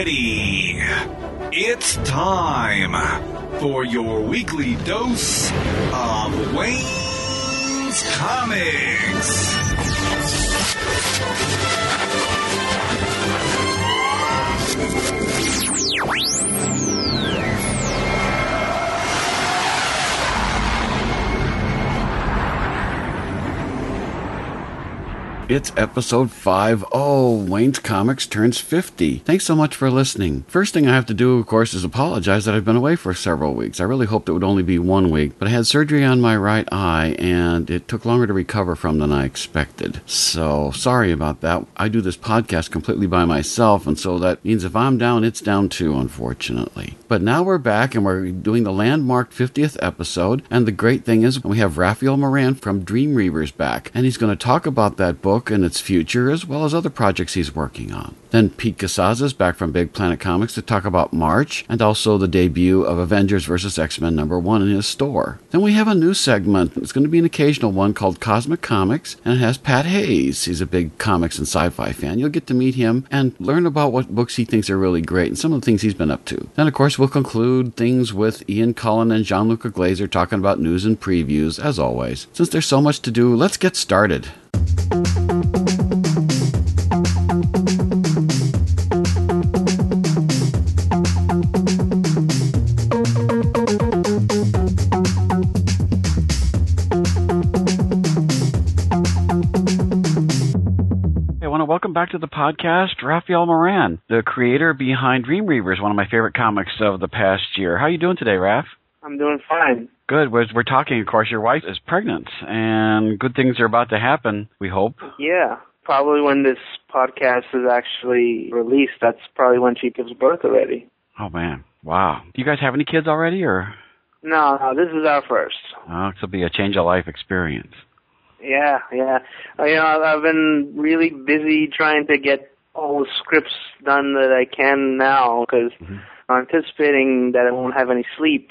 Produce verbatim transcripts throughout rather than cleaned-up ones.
ready. It's time for your weekly dose of Wayne's Comics. It's episode five. Oh, Wayne's Comics turns fifty. Thanks so much for listening. First thing I have to do, of course, is apologize that I've been away for several weeks. I really hoped it would only be one week, but I had surgery on my right eye, and it took longer to recover from than I expected. So, sorry about that. I do this podcast completely by myself, and so that means if I'm down, it's down too, unfortunately. But now we're back, and we're doing the landmark fiftieth episode, and the great thing is we have Rafael Moran from Dream Reavers back, and he's going to talk about that book and its future, as well as other projects he's working on. Then Pete Casazza is back from Big Planet Comics to talk about March, and also the debut of Avengers versus. X-Men number one in his store. Then we have a new segment. It's going to be an occasional one called Cosmic Comics, and it has Pat Hayes. He's a big comics and sci-fi fan. You'll get to meet him and learn about what books he thinks are really great and some of the things he's been up to. Then, of course, we'll conclude things with Ian Cullen and Gianluca Glazer talking about news and previews, as always. Since there's so much to do, let's get started. Welcome back to the podcast, Rafael Moran, the creator behind Dream Reavers, one of my favorite comics of the past year. How are you doing today, Raf? I'm doing fine. Good. We're, we're talking, of course, your wife is pregnant, and good things are about to happen, we hope. Yeah. Probably when this podcast is actually released, that's probably when she gives birth already. Oh, man. Wow. Do you guys have any kids already, or? No, no, this is our first. Oh, this will be a change-of-life experience. Yeah, yeah. Uh, you know, I've been really busy trying to get all the scripts done that I can now because mm-hmm. I'm anticipating that I won't have any sleep.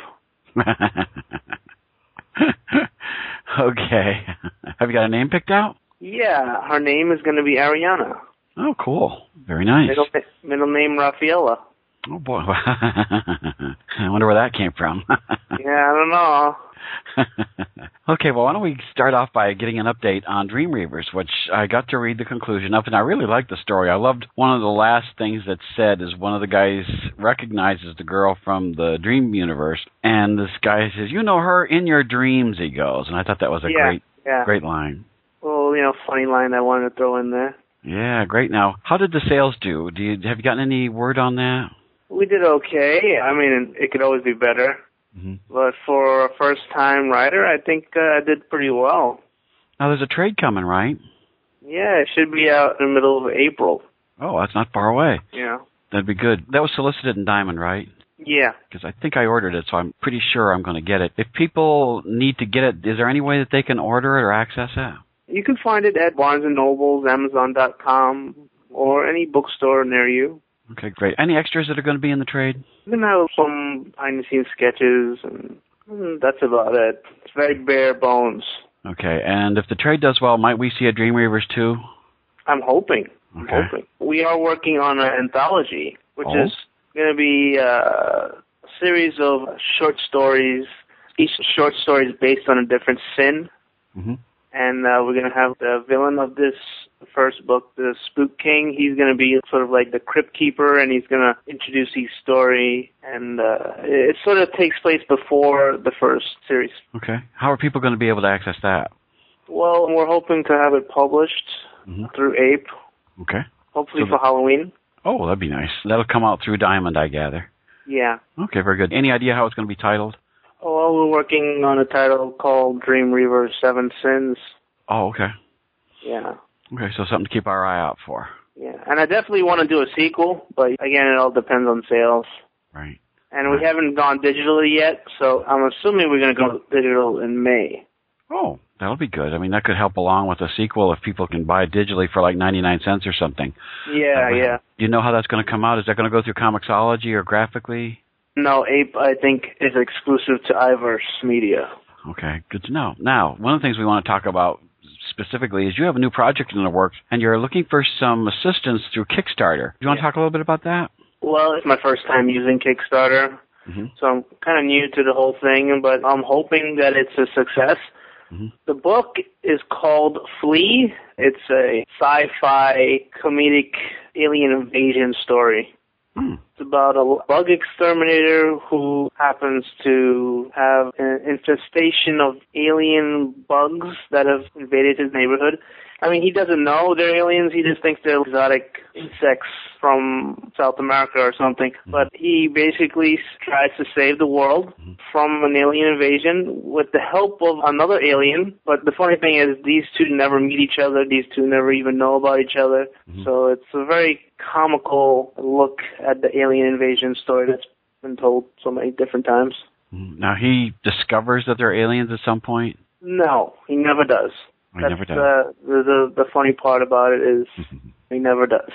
Okay. Have you got a name picked out? Yeah, her name is going to be Ariana. Oh, cool. Very nice. Middle, middle name Rafaela. Oh, boy. I wonder where that came from. Yeah, I don't know. Okay, well, why don't we start off by getting an update on Dream Reavers, which I got to read the conclusion of, and I really liked the story. I loved one of the last things that's said is one of the guys recognizes the girl from the Dream universe, and this guy says, "You know her in your dreams," he goes, and I thought that was a yeah, great, yeah. great line. Well, you know, funny line I wanted to throw in there. Yeah, great. Now, how did the sales do? Do you have you gotten any word on that? We did okay. I mean, it could always be better. Mm-hmm. But for a first-time writer, I think uh, I did pretty well. Now, there's a trade coming, right? Yeah, it should be out in the middle of April. Oh, that's not far away. Yeah. That'd be good. That was solicited in Diamond, right? Yeah. Because I think I ordered it, so I'm pretty sure I'm going to get it. If people need to get it, is there any way that they can order it or access it? You can find it at Barnes and Noble, Amazon dot com, or any bookstore near you. Okay, great. Any extras that are going to be in the trade? You can have some behind-the-scenes sketches, and mm, that's about it. It's very bare bones. Okay, and if the trade does well, might we see a Dream Reavers too? I'm hoping. I'm okay. hoping. We are working on an anthology, which oh. is going to be uh, a series of short stories. Each short story is based on a different sin. Mm-hmm. And uh, we're going to have the villain of this first book, the Spook King. He's going to be sort of like the Crypt Keeper, and he's going to introduce his story. And uh, it sort of takes place before the first series. Okay. How are people going to be able to access that? Well, we're hoping to have it published mm-hmm. through A P E. Okay. Hopefully so for Halloween. Oh, that'd be nice. That'll come out through Diamond, I gather. Yeah. Okay, very good. Any idea how it's going to be titled? Oh, well, we're working on a title called Dream Reaver Seven Sins. Oh, okay. Yeah. Okay, so something to keep our eye out for. Yeah, and I definitely want to do a sequel, but again, it all depends on sales. Right. And right. we haven't gone digitally yet, so I'm assuming we're going to go digital in May. Oh, that'll be good. I mean, that could help along with a sequel if people can buy it digitally for like ninety-nine cents or something. Yeah, uh, yeah. Do you know how that's going to come out? Is that going to go through Comixology or graphically? No, A P E, I think, is exclusive to iVerse Media. Okay, good to know. Now, one of the things we want to talk about specifically is you have a new project in the works, and you're looking for some assistance through Kickstarter. Do you want yeah. to talk a little bit about that? Well, it's my first time using Kickstarter, mm-hmm. so I'm kind of new to the whole thing, but I'm hoping that it's a success. Mm-hmm. The book is called Flee. It's a sci-fi comedic alien invasion story. Mm. It's about a bug exterminator who happens to have an infestation of alien bugs that have invaded his neighborhood. I mean, he doesn't know they're aliens. He just thinks they're exotic insects from South America or something. Mm-hmm. But he basically tries to save the world mm-hmm. from an alien invasion with the help of another alien. But the funny thing is these two never meet each other. These two never even know about each other. Mm-hmm. So it's a very comical look at the alien invasion story that's been told so many different times. Now, he discovers that they're aliens at some point? No, he never does. He That's never does. Uh, the, the the funny part about it is he never does.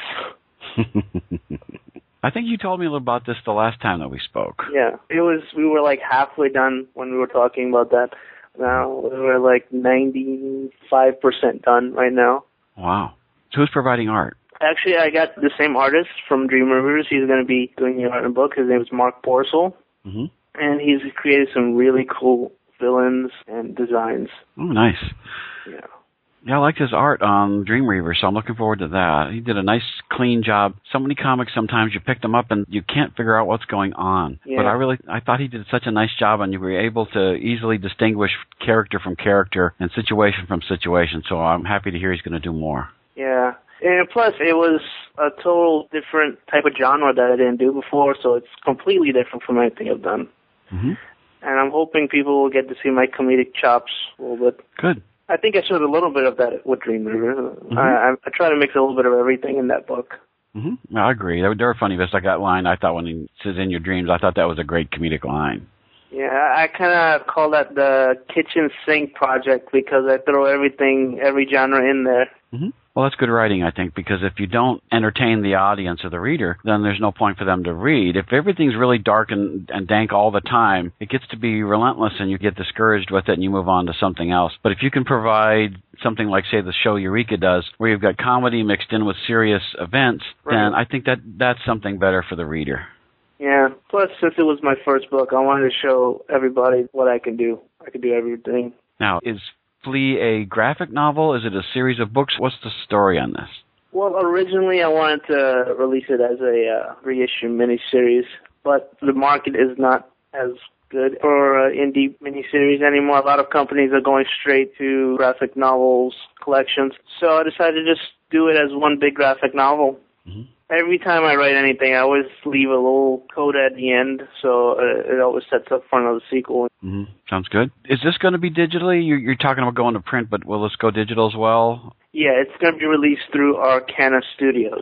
I think you told me a little about this the last time that we spoke. Yeah, it was. We were like halfway done when we were talking about that. Now we're like ninety-five percent done right now. Wow. So who's providing art? Actually, I got the same artist from Dream Rivers. He's going to be doing the art in the book. His name is Mark Borsel, mm-hmm. and he's created some really cool villains and designs. Oh, nice. Yeah. Yeah, I liked his art on Dreamweaver, so I'm looking forward to that. He did a nice, clean job. So many comics, sometimes you pick them up and you can't figure out what's going on. Yeah. But I really, I thought he did such a nice job, and you were able to easily distinguish character from character and situation from situation. So I'm happy to hear he's going to do more. Yeah. And plus, it was a total different type of genre that I didn't do before, so it's completely different from anything I've done. Mm-hmm. And I'm hoping people will get to see my comedic chops a little bit. Good. I think I showed a little bit of that with Dream River. Mm-hmm. I, I try to mix a little bit of everything in that book. Mm-hmm. I agree. There were funny bits like that line. I thought when he says "in your dreams," I thought that was a great comedic line. Yeah, I kind of call that the kitchen sink project because I throw everything, every genre in there. Mm-hmm. Well, that's good writing, I think, because if you don't entertain the audience or the reader, then there's no point for them to read. If everything's really dark and, and dank all the time, it gets to be relentless and you get discouraged with it and you move on to something else. But if you can provide something like, say, the show Eureka does, where you've got comedy mixed in with serious events, right. then I think that that's something better for the reader. Yeah. Plus, since it was my first book, I wanted to show everybody what I can do. I can do everything. Now, is Flee a graphic novel? Is it a series of books? What's the story on this? Well, originally I wanted to release it as a uh, reissue miniseries, but the market is not as good for uh, indie miniseries anymore. A lot of companies are going straight to graphic novels collections, so I decided to just do it as one big graphic novel. Mm-hmm. Every time I write anything, I always leave a little code at the end, so uh, it always sets up for another sequel. Mm-hmm. Sounds good. Is this going to be digitally? You're, you're talking about going to print, but will this go digital as well? Yeah, it's going to be released through Arcana Studios.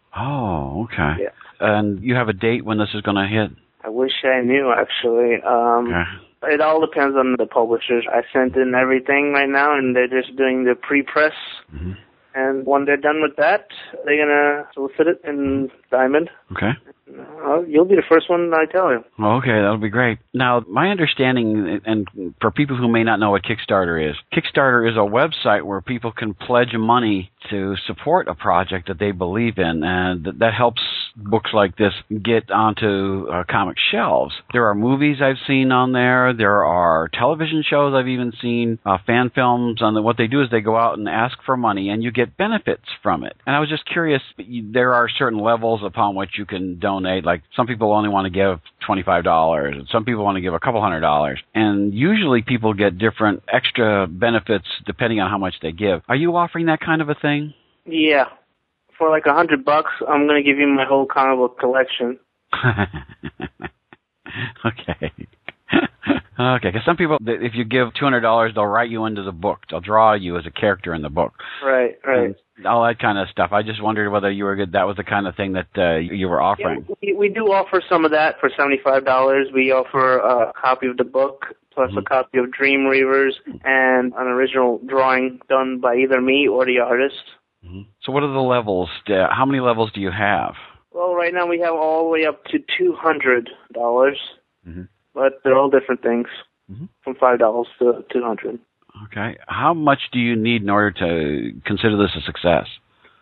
Oh, okay. Yeah. And you have a date when this is going to hit? I wish I knew, actually. Um, okay. It all depends on the publishers. I sent in everything right now, and they're just doing the pre-press. Mm-hmm. And when they're done with that, they're going to solicit it in Diamond. Okay. Uh, you'll be the first one I tell you. Okay, that'll be great. Now, my understanding, and for people who may not know what Kickstarter is, Kickstarter is a website where people can pledge money to support a project that they believe in, and that helps books like this get onto uh, comic shelves. There are movies I've seen on there. There are television shows I've even seen, uh, fan films. And what they do is they go out and ask for money, and you get benefits from it. And I was just curious, there are certain levels upon which you can donate. Like some people only want to give twenty-five dollars, and some people want to give a couple hundred dollars. And usually people get different extra benefits depending on how much they give. Are you offering that kind of a thing? Yeah. For like a hundred bucks, I'm going to give you my whole comic book collection. Okay. Okay, because some people, if you give two hundred dollars, they'll write you into the book. They'll draw you as a character in the book. Right, right. And all that kind of stuff. I just wondered whether you were good. That was the kind of thing that uh, you were offering. Yeah, we, we do offer some of that for seventy-five dollars. We offer a copy of the book, plus mm-hmm. a copy of Dream Reavers, and an original drawing done by either me or the artist. Mm-hmm. So what are the levels? How many levels do you have? Well, right now we have all the way up to two hundred dollars. Mm-hmm. But they're all different things, mm-hmm. from five dollars to two hundred dollars. Okay. How much do you need in order to consider this a success?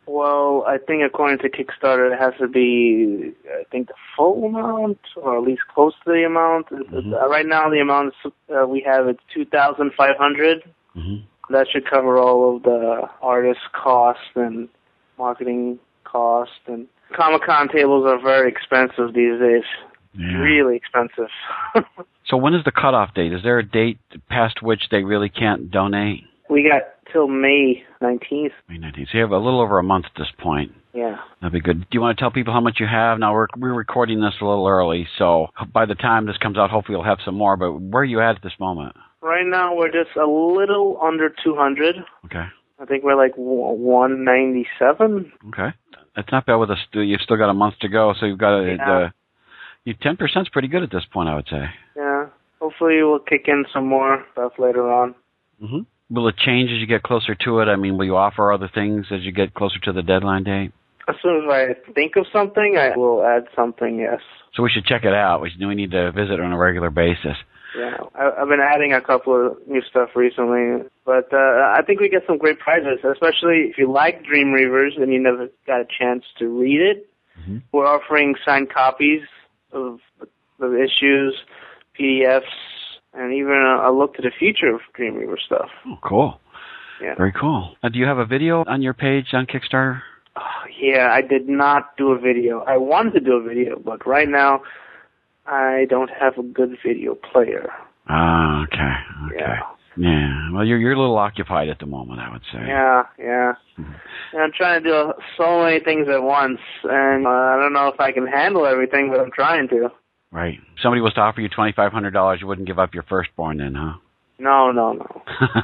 Well, I think according to Kickstarter, it has to be, I think, the full amount, or at least close to the amount. Mm-hmm. Uh, right now, the amount uh, we have is two thousand five hundred dollars. Mm-hmm. That should cover all of the artist costs and marketing costs. And Comic-Con tables are very expensive these days. Yeah. Really expensive. So when is the cutoff date? Is there a date past which they really can't donate? We got till May nineteenth. May nineteenth. So you have a little over a month at this point. Yeah. That'd be good. Do you want to tell people how much you have? Now, we're we're recording this a little early, so by the time this comes out, hopefully we'll have some more. But where are you at at this moment? Right now, we're just a little under two hundred. Okay. I think we're like one ninety-seven. Okay. That's not bad with us. You've still got a month to go, so you've got a... Yeah. Uh, you ten percent is pretty good at this point, I would say. Yeah. Hopefully we'll kick in some more stuff later on. Mm-hmm. Will it change as you get closer to it? I mean, will you offer other things as you get closer to the deadline date? As soon as I think of something, I will add something, yes. So we should check it out. We, should, we need to visit on a regular basis. Yeah, I, I've been adding a couple of new stuff recently, but uh, I think we get some great prizes, especially if you like Dream Reavers and you never got a chance to read it. Mm-hmm. We're offering signed copies of the issues, P D Fs, and even a, a look to the future of Dream Reaver stuff. Oh, cool. Yeah. Very cool. Uh, do you have a video on your page on Kickstarter? Oh, yeah, I did not do a video. I wanted to do a video, but right now I don't have a good video player. Ah, okay. Okay. Yeah. Yeah. Well, you're you're a little occupied at the moment, I would say. Yeah, yeah. Mm-hmm. And I'm trying to do so many things at once, and uh, I don't know if I can handle everything, but I'm trying to. Right. If somebody was to offer you twenty-five hundred dollars, you wouldn't give up your firstborn then, huh? No, no, no.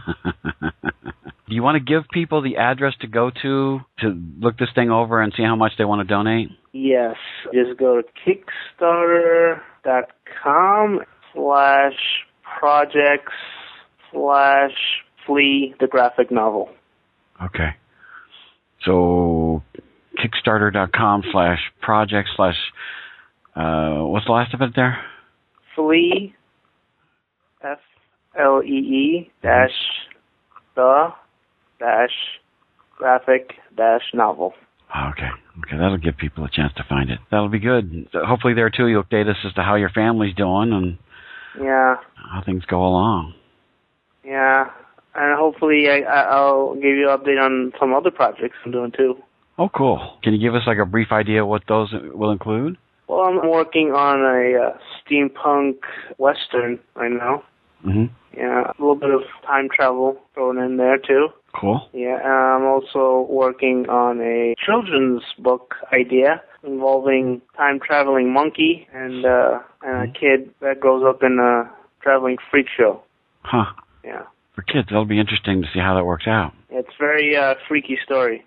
Do you want to give people the address to go to to look this thing over and see how much they want to donate? Yes. Just go to Kickstarter.com slash projects slash Flea, the graphic novel. Okay. So Kickstarter.com slash project slash, uh, what's the last of it there? Flea, F L E E, dash, the, dash, graphic, dash, novel. Okay. Okay, that'll give people a chance to find it. That'll be good. Hopefully there, too, you'll update us as to how your family's doing and yeah, how things go along. Yeah, and hopefully I, I'll give you an update on some other projects I'm doing, too. Oh, cool. Can you give us, like, a brief idea what those will include? Well, I'm working on a uh, steampunk western right now. Mm-hmm. Yeah, a little bit of time travel thrown in there, too. Cool. Yeah, and I'm also working on a children's book idea involving time-traveling monkey and, uh, and a kid that grows up in a traveling freak show. Huh. Yeah. For kids, that'll be interesting to see how that works out. It's a very uh, freaky story.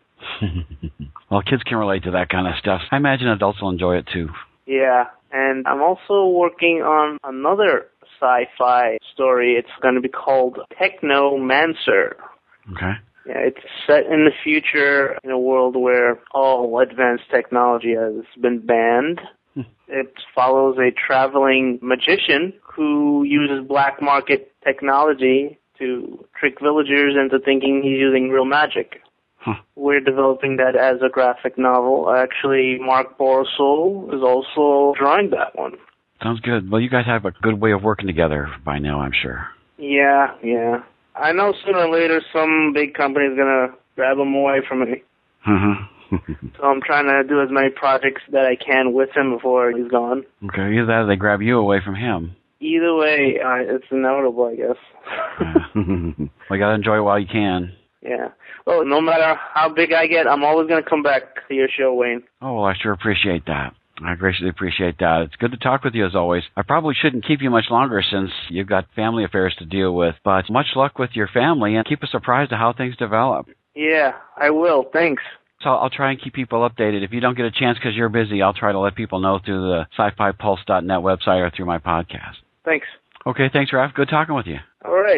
Well, kids can relate to that kind of stuff. I imagine adults will enjoy it, too. Yeah, and I'm also working on another sci-fi story. It's going to be called Technomancer. Okay. Yeah, it's set in the future in a world where all advanced technology has been banned. Hmm. It follows a traveling magician who uses black market technology to trick villagers into thinking he's using real magic. Huh. We're developing that as a graphic novel. Actually, Mark Borsol is also drawing that one. Sounds good. Well, you guys have a good way of working together by now, I'm sure. Yeah, yeah. I know sooner or later some big company is going to grab him away from me. Uh-huh. So I'm trying to do as many projects that I can with him before he's gone. Okay, either that or they grab you away from him. Either way, uh, it's inevitable, I guess. Yeah. Well, you got to enjoy it while you can. Yeah. Well, no matter how big I get, I'm always going to come back to your show, Wayne. Oh, well, I sure appreciate that. I greatly appreciate that. It's good to talk with you as always. I probably shouldn't keep you much longer since you've got family affairs to deal with, but much luck with your family and keep us apprised of how things develop. Yeah, I will. Thanks. So I'll try and keep people updated. If you don't get a chance because you're busy, I'll try to let people know through the sci fi pulse dot net website or through my podcast. Thanks. Okay, thanks, Ralph. Good talking with you. All right.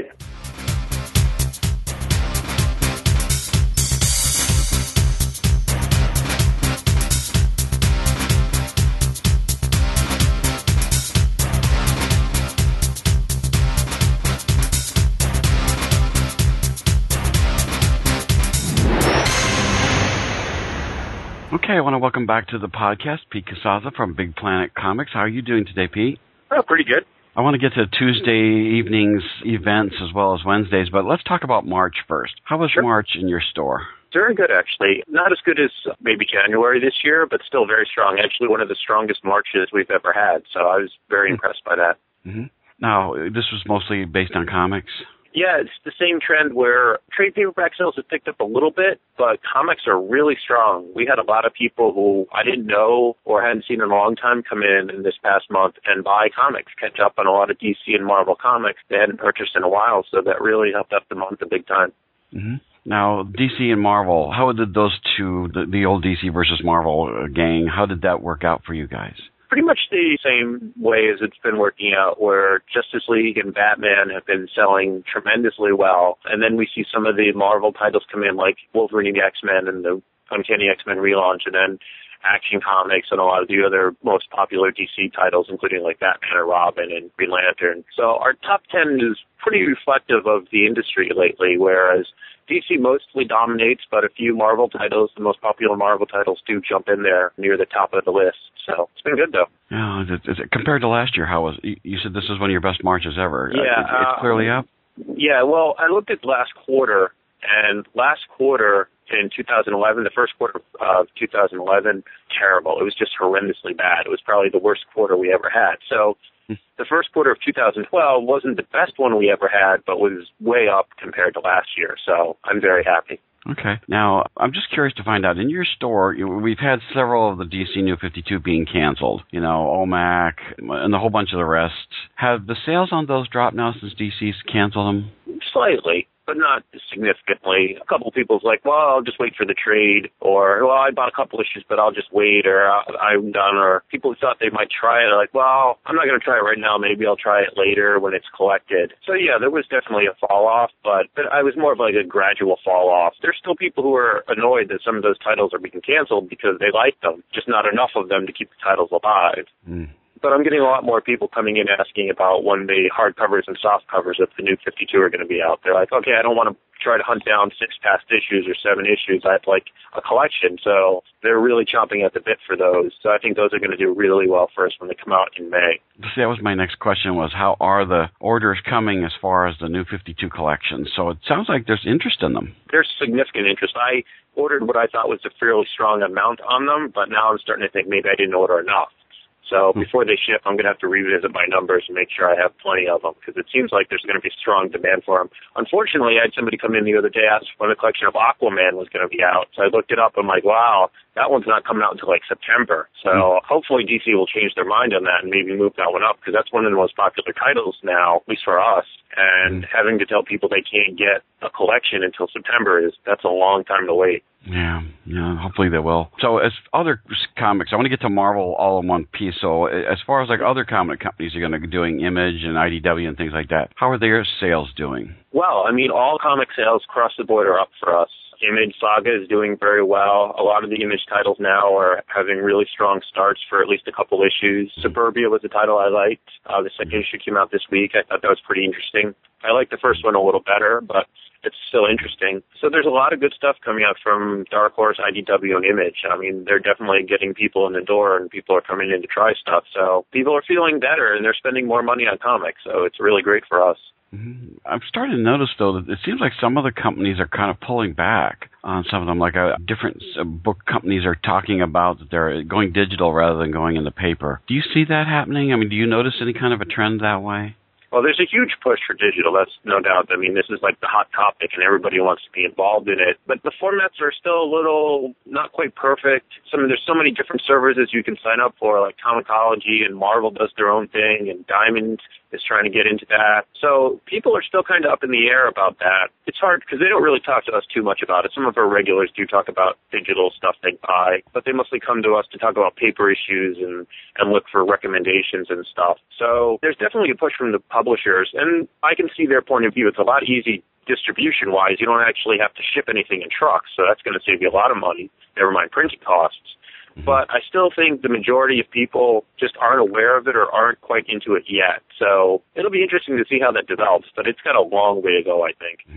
Okay, I want to welcome back to the podcast Pete Casazza from Big Planet Comics. How are you doing today, Pete? Oh, pretty good. I want to get to Tuesday evenings events as well as Wednesdays, but let's talk about March first. How was Sure. March in your store? Very good, actually. Not as good as maybe January this year, but still very strong. Actually, one of the strongest Marches we've ever had, so I was very mm-hmm. impressed by that. Mm-hmm. Now, this was mostly based on comics? Yeah, it's the same trend where trade paperback sales have picked up a little bit, but comics are really strong. We had a lot of people who I didn't know or hadn't seen in a long time come in in this past month and buy comics, catch up on a lot of D C and Marvel comics they hadn't purchased in a while, so that really helped up the month a big time. Mm-hmm. Now, D C and Marvel, how did those two, the, the old D C versus Marvel gang, how did that work out for you guys? Pretty much the same way as it's been working out, where Justice League and Batman have been selling tremendously well, and then we see some of the Marvel titles come in, like Wolverine and the X-Men and the Uncanny X-Men relaunch, and then Action Comics and a lot of the other most popular D C titles, including like Batman and Robin and Green Lantern. So our top ten is pretty reflective of the industry lately, whereas D C mostly dominates, but a few Marvel titles, the most popular Marvel titles, do jump in there near the top of the list. So it's been good, though. Yeah, is it, is it, compared to last year, how was it? You said this is one of your best Marches ever. Yeah. Uh, it's, it's clearly up? Yeah, well, I looked at last quarter, and last quarter in two thousand eleven, the first quarter of two thousand eleven, terrible. It was just horrendously bad. It was probably the worst quarter we ever had. So the first quarter of two thousand twelve wasn't the best one we ever had, but was way up compared to last year. So I'm very happy. Okay. Now, I'm just curious to find out, in your store, you, we've had several of the D C New fifty-two being canceled, you know, O M A C and a whole bunch of the rest. Have the sales on those dropped now since D C's canceled them? Slightly, but not significantly. A couple of people's like, well, I'll just wait for the trade, or, well, I bought a couple issues, but I'll just wait, or I'm done, or people who thought they might try it are like, well, I'm not going to try it right now, maybe I'll try it later when it's collected. So yeah, there was definitely a fall off, but, but I was more of like a gradual fall off. There's still people who are annoyed that some of those titles are being canceled because they like them, just not enough of them to keep the titles alive. Mm. But I'm getting a lot more people coming in asking about when the hardcovers and soft covers of the New fifty-two are going to be out. They're like, okay, I don't want to try to hunt down six past issues or seven issues. I'd like a collection. So they're really chomping at the bit for those. So I think those are going to do really well for us when they come out in May. See, that was my next question, was how are the orders coming as far as the New fifty-two collection? So it sounds like there's interest in them. There's significant interest. I ordered what I thought was a fairly strong amount on them, but now I'm starting to think maybe I didn't order enough. So before they ship, I'm going to have to revisit my numbers and make sure I have plenty of them, because it seems like there's going to be strong demand for them. Unfortunately, I had somebody come in the other day, ask when the collection of Aquaman was going to be out. So I looked it up. I'm like, wow, that one's not coming out until like September. So hopefully D C will change their mind on that and maybe move that one up, because that's one of the most popular titles now, at least for us. And having to tell people they can't get a collection until September, is that's a long time to wait. Yeah, yeah, hopefully they will. So as other comics, I want to get to Marvel all in one piece. So as far as like other comic companies are going to be doing Image and I D W and things like that, how are their sales doing? Well, I mean, all comic sales across the board are up for us. Image Saga is doing very well. A lot of the Image titles now are having really strong starts for at least a couple issues. Suburbia was a title I liked. Uh, the second issue came out this week. I thought that was pretty interesting. I like the first one a little better, but it's still interesting. So there's a lot of good stuff coming out from Dark Horse, I D W, and Image. I mean, they're definitely getting people in the door, and people are coming in to try stuff. So people are feeling better, and they're spending more money on comics. So it's really great for us. Mm-hmm. I'm starting to notice, though, that it seems like some of the companies are kind of pulling back on some of them. Like uh, different uh, book companies are talking about that they're going digital rather than going into paper. Do you see that happening? I mean, do you notice any kind of a trend that way? Well, there's a huge push for digital, that's no doubt. I mean, this is like the hot topic, and everybody wants to be involved in it. But the formats are still a little not quite perfect. Some There's so many different services you can sign up for, like Comixology, and Marvel does their own thing, and Diamond is trying to get into that. So people are still kind of up in the air about that. It's hard because they don't really talk to us too much about it. Some of our regulars do talk about digital stuff they buy, but they mostly come to us to talk about paper issues and, and look for recommendations and stuff. So there's definitely a push from the publishers, and I can see their point of view. It's a lot easy distribution-wise. You don't actually have to ship anything in trucks, so that's going to save you a lot of money, never mind printing costs. But I still think the majority of people just aren't aware of it or aren't quite into it yet. So it'll be interesting to see how that develops, but it's got a long way to go, I think. Mm-hmm.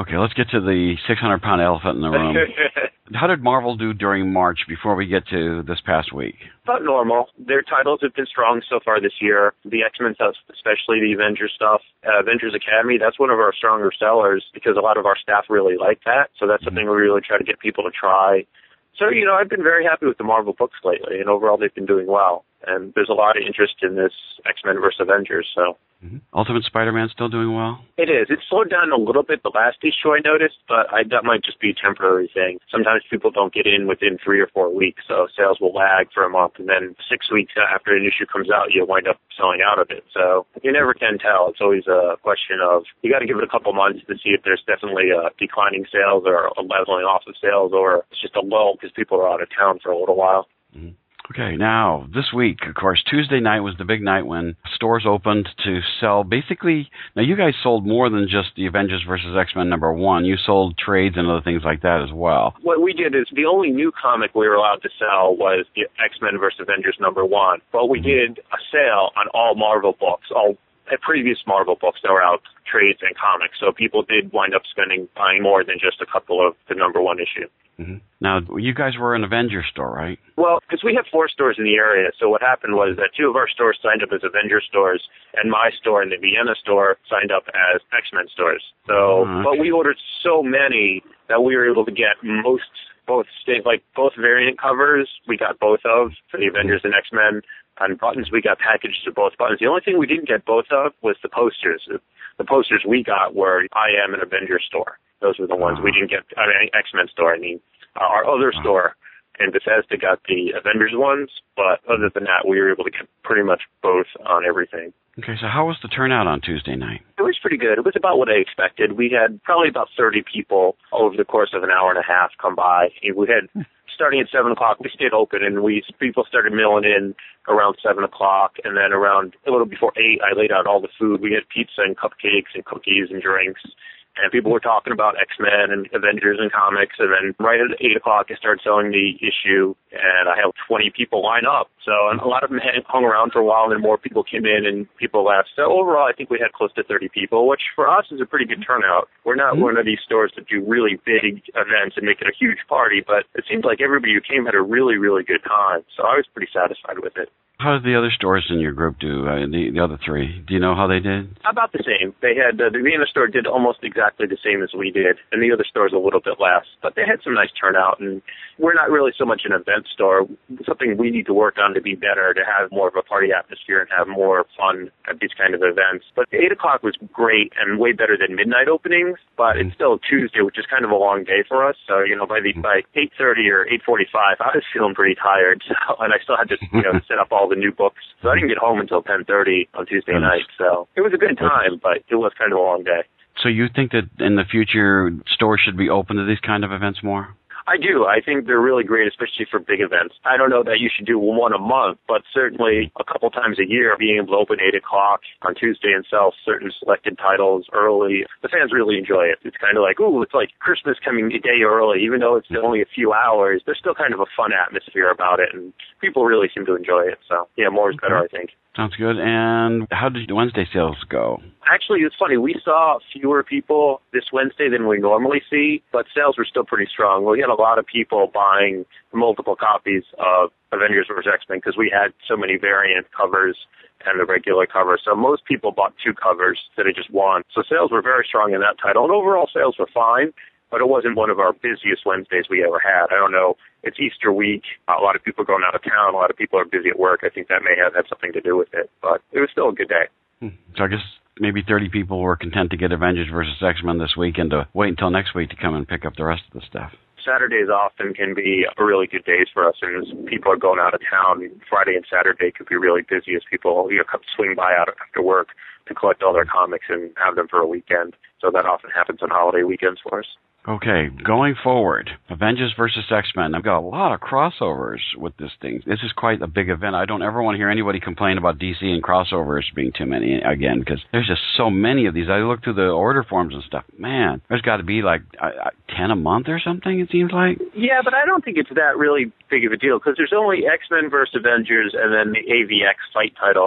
Okay, let's get to the six hundred pound elephant in the room. How did Marvel do during March before we get to this past week? About normal. Their titles have been strong so far this year. The X-Men stuff, especially the Avengers stuff. Uh, Avengers Academy, that's one of our stronger sellers because a lot of our staff really like that. So that's something we really try to get people to try. So, you know, I've been very happy with the Marvel books lately, and overall they've been doing well. And there's a lot of interest in this X-Men versus Avengers, so. Mm-hmm. Ultimate Spider-Man still doing well? It is. It slowed down a little bit the last issue I noticed, but I, that might just be a temporary thing. Sometimes people don't get in within three or four weeks, so sales will lag for a month, and then six weeks after an issue comes out, you'll wind up selling out of it. So you never can tell. It's always a question of you got to give it a couple months to see if there's definitely a declining sales or a leveling off of sales, or it's just a lull because people are out of town for a little while. Mm-hmm. Okay, now, this week, of course, Tuesday night was the big night when stores opened to sell basically, now you guys sold more than just the Avengers versus X-Men number one. You sold trades and other things like that as well. What we did is the only new comic we were allowed to sell was the X-Men versus Avengers number one. But we did a sale on all Marvel books, all previous Marvel books that were out, trades and comics. So people did wind up spending, buying more than just a couple of the number one issue. Mm-hmm. Now, you guys were an Avengers store, right? Well, because we have four stores in the area, so what happened was that two of our stores signed up as Avengers stores, and my store and the Vienna store signed up as X-Men stores. So, oh, okay. But we ordered so many that we were able to get most, both state, like both variant covers, we got both of for the Avengers and X-Men, and buttons we got packaged to both buttons. The only thing we didn't get both of was the posters. The posters we got were I Am an Avengers store. Those were the ones we didn't get. I mean, X-Men store, I mean. Uh, our other store in Bethesda got the Avengers ones, but other than that, we were able to get pretty much both on everything. Okay, so how was the turnout on Tuesday night? It was pretty good. It was about what I expected. We had probably about thirty people over the course of an hour and a half come by. We had, starting at seven o'clock, we stayed open, and we people started milling in around seven o'clock, and then around a little before eight, I laid out all the food. We had pizza and cupcakes and cookies and drinks. And people were talking about X-Men and Avengers and comics. And then right at eight o'clock, I started selling the issue, and I had twenty people line up. So and a lot of them hung around for a while, and then more people came in, and people left. So overall, I think we had close to thirty people, which for us is a pretty good turnout. We're not mm-hmm. one of these stores that do really big events and make it a huge party, but it seems like everybody who came had a really, really good time. So I was pretty satisfied with it. How did the other stores in your group do, uh, the, the other three? Do you know how they did? About the same. They had, uh, the Vienna store did almost exactly the same as we did, and the other stores a little bit less. But they had some nice turnout, and we're not really so much an event store. Something we need to work on to be better, to have more of a party atmosphere and have more fun at these kind of events. But eight o'clock was great and way better than midnight openings, but mm-hmm. it's still Tuesday, which is kind of a long day for us. So, you know, by the by eight thirty or eight forty-five, I was feeling pretty tired, so, and I still had to, you know, set up all the new books. So I didn't get home until ten thirty on Tuesday night. So it was a good time, but it was kind of a long day. So you think that in the future stores should be open to these kind of events more? I do. I think they're really great, especially for big events. I don't know that you should do one a month, but certainly a couple times a year, being able to open eight o'clock on Tuesday and sell certain selected titles early, the fans really enjoy it. It's kind of like, ooh, it's like Christmas coming a day early. Even though it's only a few hours, there's still kind of a fun atmosphere about it, and people really seem to enjoy it. So, yeah, more is better, I think. Sounds good. And how did Wednesday sales go? Actually, it's funny. We saw fewer people this Wednesday than we normally see, but sales were still pretty strong. We had a lot of people buying multiple copies of Avengers versus X-Men because we had so many variant covers and the regular cover. So most people bought two covers instead of just one. So sales were very strong in that title. And overall sales were fine, but it wasn't one of our busiest Wednesdays we ever had. I don't know. It's Easter week. A lot of people are going out of town. A lot of people are busy at work. I think that may have had something to do with it. But it was still a good day. So I guess maybe thirty people were content to get Avengers versus X-Men this week and to wait until next week to come and pick up the rest of the stuff. Saturdays often can be really good days for us, and as people are going out of town, Friday and Saturday could be really busy as people, you know, come swing by out after work to collect all their comics and have them for a weekend. So that often happens on holiday weekends for us. Okay, going forward, Avengers versus X-Men. I've got a lot of crossovers with this thing. This is quite a big event. I don't ever want to hear anybody complain about D C and crossovers being too many again, because there's just so many of these. I look through the order forms and stuff. Man, there's got to be like uh, ten a month or something, it seems like. Yeah, but I don't think it's that really big of a deal, because there's only X-Men versus Avengers and then the A V X fight title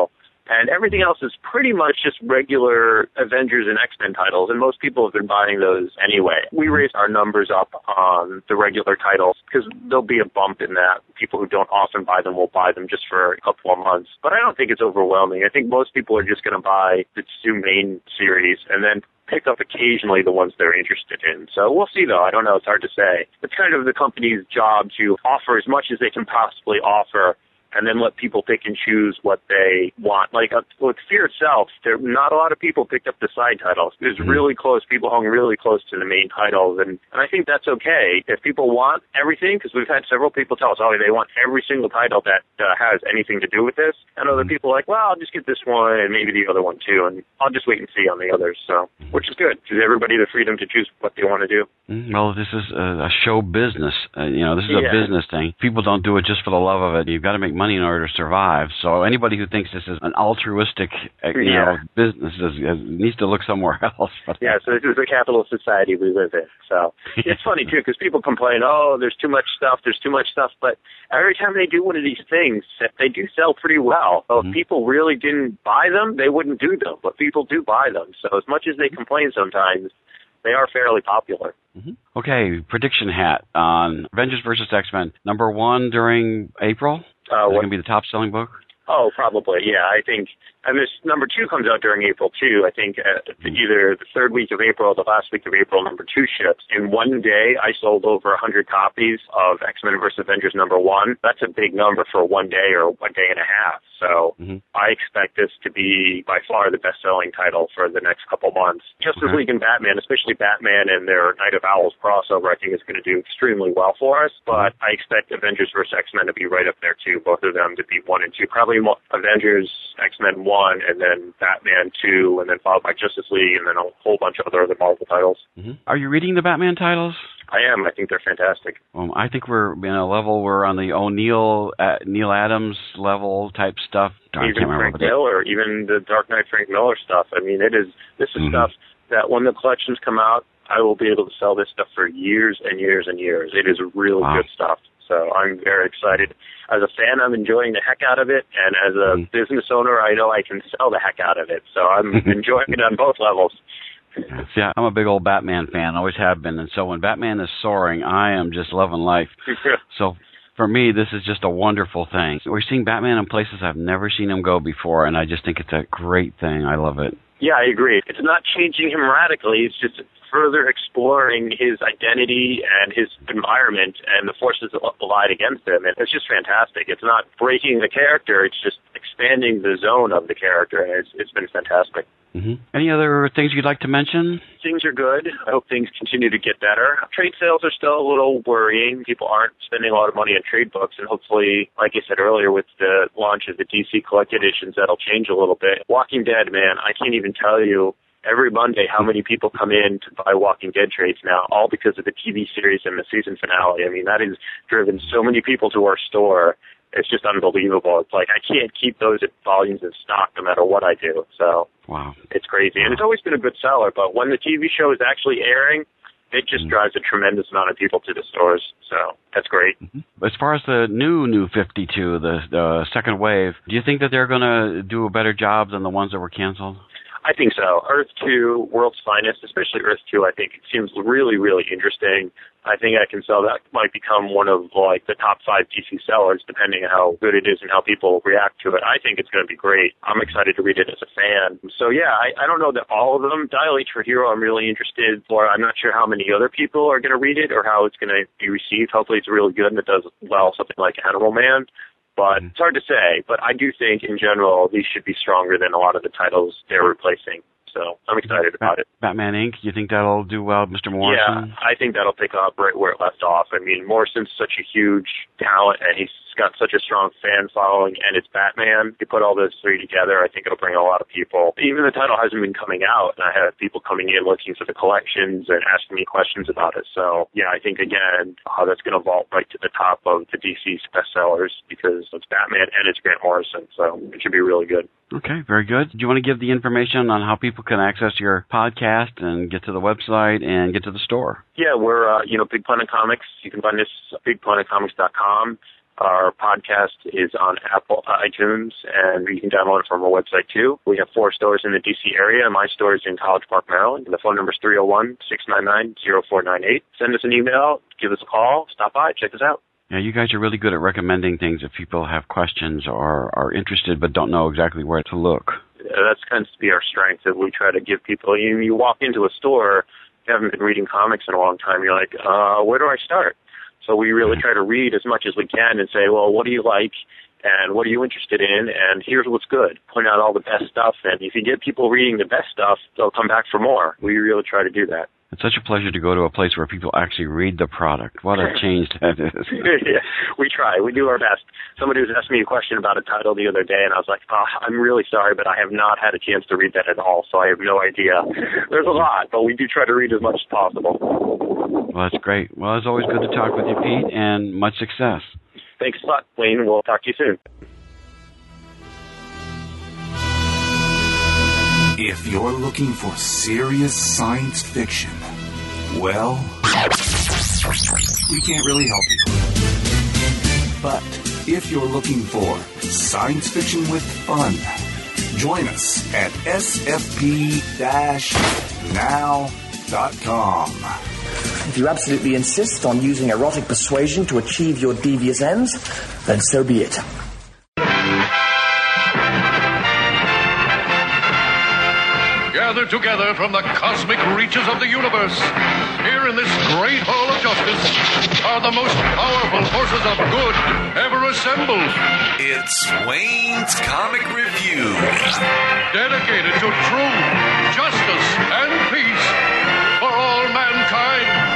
And everything else is pretty much just regular Avengers and X-Men titles, and most people have been buying those anyway. We raise our numbers up on the regular titles because there'll be a bump in that. People who don't often buy them will buy them just for a couple of months. But I don't think it's overwhelming. I think most people are just going to buy the two main series and then pick up occasionally the ones they're interested in. So we'll see, though. I don't know. It's hard to say. It's kind of the company's job to offer as much as they can possibly offer and then let people pick and choose what they want. Like uh, with Fear itself, there not a lot of people picked up the side titles. It was really close. People hung really close to the main titles, and, and I think that's okay. If people want everything, because we've had several people tell us, oh, they want every single title that uh, has anything to do with this, and other people are like, well, I'll just get this one and maybe the other one too, and I'll just wait and see on the others. So, which is good. Gives everybody the freedom to choose what they want to do. Well, this is a, a show business. Uh, you know, this is yeah. a business thing. People don't do it just for the love of it. You've got to make money in order to survive. So anybody who thinks this is an altruistic, uh, you yeah. know, business is, is, needs to look somewhere else. Yeah, so this is the capitalist society we live in. So it's funny, too, because people complain, oh, there's too much stuff, there's too much stuff. But every time they do one of these things, they do sell pretty well. So mm-hmm. if people really didn't buy them, they wouldn't do them. But people do buy them. So as much as they complain sometimes, they are fairly popular. Mm-hmm. Okay, prediction hat on Avengers versus X-Men. Number one during April? Uh, is it going to be the top-selling book? Oh, probably, yeah. I think, and this number two comes out during April, too. I think uh, either the third week of April or the last week of April, number two ships. In one day, I sold over one hundred copies of X-Men versus Avengers number one. That's a big number for one day or one day and a half. So mm-hmm. I expect this to be by far the best-selling title for the next couple months. Justice okay. League and Batman, especially Batman and their Night of Owls crossover, I think is going to do extremely well for us. But I expect Avengers versus X-Men to be right up there, too. Both of them to be one and two. Probably Avengers, X-Men one, and then Batman two, and then followed by Justice League, and then a whole bunch of other, other Marvel titles. Mm-hmm. Are you reading the Batman titles? I am. I think they're fantastic. Um, I think we're in a level, we're on the O'Neill, uh, Neil Adams level type stuff. Darn, even Frank Miller, even the Dark Knight Frank Miller stuff. I mean, it is. This is mm-hmm. stuff that when the collections come out, I will be able to sell this stuff for years and years and years. It is really wow. good stuff. So I'm very excited. As a fan, I'm enjoying the heck out of it. And as a mm. business owner, I know I can sell the heck out of it. So I'm enjoying it on both levels. Yeah, I'm a big old Batman fan, always have been. And so when Batman is soaring, I am just loving life. So for me, this is just a wonderful thing. We're seeing Batman in places I've never seen him go before, and I just think it's a great thing. I love it. Yeah, I agree. It's not changing him radically. It's just further exploring his identity and his environment and the forces that allied against him. And it's just fantastic. It's not breaking the character. It's just expanding the zone of the character. And it's, it's been fantastic. Mm-hmm. Any other things you'd like to mention? Things are good. I hope things continue to get better. Trade sales are still a little worrying. People aren't spending a lot of money on trade books, and hopefully, like I said earlier, with the launch of the D C Collected Editions, that'll change a little bit. Walking Dead, man, I can't even tell you every Monday how many people come in to buy Walking Dead trades now, all because of the T V series and the season finale. I mean, that has driven so many people to our store. It's just unbelievable. It's like I can't keep those volumes in stock no matter what I do. So wow, it's crazy. And it's always been a good seller, but when the T V show is actually airing, it just drives a tremendous amount of people to the stores. So that's great. As far as the new, new fifty-two, the, the second wave, do you think that they're going to do a better job than the ones that were canceled? I think so. Earth two, World's Finest, especially Earth two, I think it seems really, really interesting. I think I can sell that. Might become one of like the top five D C sellers, depending on how good it is and how people react to it. I think it's going to be great. I'm excited to read it as a fan. So yeah, I, I don't know that all of them. Dial H for Hero, I'm really interested for. I'm not sure how many other people are going to read it or how it's going to be received. Hopefully it's really good and it does well, something like Animal Man. But it's hard to say. But I do think, in general, these should be stronger than a lot of the titles they're replacing. So I'm excited about it. Batman Incorporated, you think that'll do well, Mister Morrison? Yeah, I think that'll pick up right where it left off. I mean, Morrison's such a huge talent, and he's got such a strong fan following, and it's Batman. You put all those three together, I think it'll bring a lot of people. Even the title hasn't been coming out, and I have people coming in looking for the collections and asking me questions about it. So, yeah, I think, again, uh, that's going to vault right to the top of the D C's bestsellers because it's Batman and it's Grant Morrison. So it should be really good. Okay, very good. Do you want to give the information on how people can access your podcast and get to the website and get to the store? Yeah, we're, uh, you know, Big Planet Comics. You can find us at big planet comics dot com. Our podcast is on Apple iTunes, and you can download it from our website, too. We have four stores in the D C area. My store is in College Park, Maryland. The phone number is three oh one, six nine nine, oh four nine eight. Send us an email, give us a call, stop by, check us out. Yeah, you guys are really good at recommending things if people have questions or are interested but don't know exactly where to look. That's kind of to be our strength, that we try to give people, you, you walk into a store, you haven't been reading comics in a long time, you're like, uh, where do I start? So we really try to read as much as we can and say, well, what do you like and what are you interested in, and here's what's good. Point out all the best stuff, and if you get people reading the best stuff, they'll come back for more. We really try to do that. It's such a pleasure to go to a place where people actually read the product. What a change that is. Yeah, we try. We do our best. Somebody was asking me a question about a title the other day, and I was like, oh, I'm really sorry, but I have not had a chance to read that at all, so I have no idea. There's a lot, but we do try to read as much as possible. Well, that's great. Well, it's always good to talk with you, Pete, and much success. Thanks a lot, Wayne. We'll talk to you soon. If you're looking for serious science fiction, well, we can't really help you. But if you're looking for science fiction with fun, join us at S F P now dot com. If you absolutely insist on using erotic persuasion to achieve your devious ends, then so be it. Gathered together from the cosmic reaches of the universe, here in this great hall of justice, are the most powerful forces of good ever assembled. It's Wayne's Comic Review. Dedicated to truth, justice, and peace for all mankind.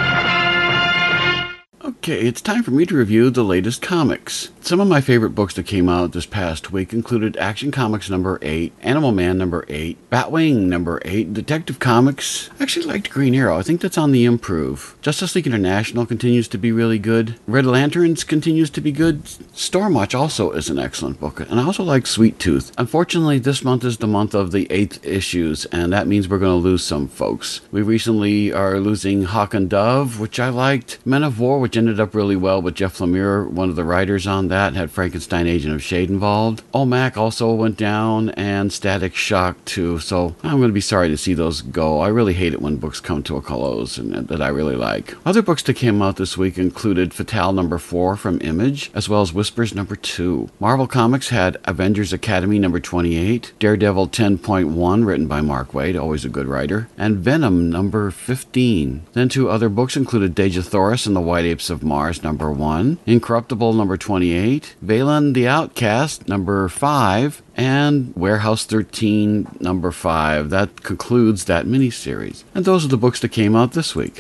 Okay, it's time for me to review the latest comics. Some of my favorite books that came out this past week included Action Comics number eight, Animal Man number eight, Batwing number eight, Detective Comics. I actually liked Green Arrow. I think that's on the improve. Justice League International continues to be really good. Red Lanterns continues to be good. Stormwatch also is an excellent book. And I also like Sweet Tooth. Unfortunately, this month is the month of the eighth issues, and that means we're going to lose some folks. We recently are losing Hawk and Dove, which I liked. Men of War, which ended up really well with Jeff Lemire, one of the writers on that, had Frankenstein Agent of Shade involved. O M A C also went down, and Static Shock too, so I'm going to be sorry to see those go. I really hate it when books come to a close and that I really like. Other books that came out this week included Fatale number four from Image, as well as Whispers number two. Marvel Comics had Avengers Academy number twenty-eight, Daredevil ten point one, written by Mark Waid, always a good writer, and Venom number fifteen. Then two other books included Deja Thoris and the White Apes of Mars number one, Incorruptible number twenty-eight, Valen the Outcast number five, and Warehouse thirteen number five. That concludes that miniseries. And those are the books that came out this week.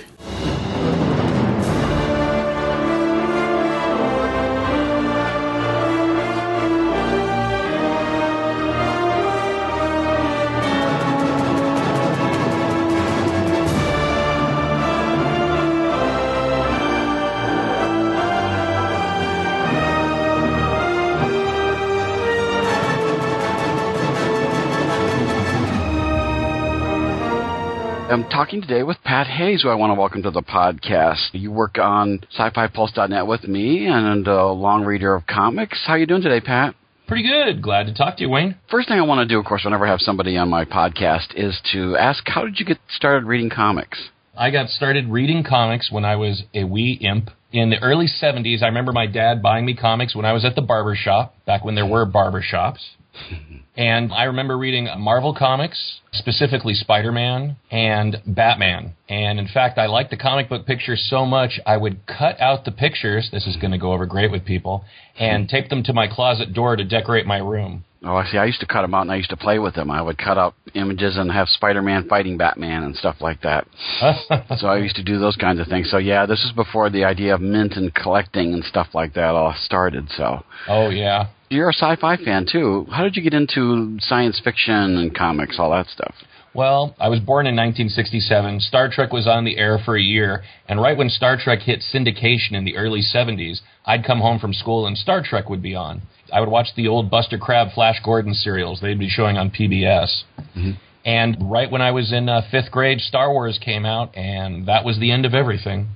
I'm talking today with Pat Hayes, who I want to welcome to the podcast. You work on sci fi pulse dot net with me and a long reader of comics. How are you doing today, Pat? Pretty good. Glad to talk to you, Wayne. First thing I want to do, of course, whenever I have somebody on my podcast, is to ask, how did you get started reading comics? I got started reading comics when I was a wee imp. In the early seventies, I remember my dad buying me comics when I was at the barber shop, back when there were barber shops. And I remember reading Marvel Comics, specifically Spider-Man and Batman. And in fact, I liked the comic book pictures so much, I would cut out the pictures, this is going to go over great with people, and tape them to my closet door to decorate my room. Oh, I see. I used to cut them out, and I used to play with them. I would cut out images and have Spider-Man fighting Batman and stuff like that. So I used to do those kinds of things. So, yeah, this is before the idea of mint and collecting and stuff like that all started. So. Oh, yeah. You're a sci-fi fan, too. How did you get into science fiction and comics, all that stuff? Well, I was born in nineteen sixty-seven. Star Trek was on the air for a year, and right when Star Trek hit syndication in the early seventies, I'd come home from school and Star Trek would be on. I would watch the old Buster Crabbe, Flash Gordon serials. They'd be showing on P B S. Mm-hmm. And right when I was in uh, fifth grade, Star Wars came out, and that was the end of everything.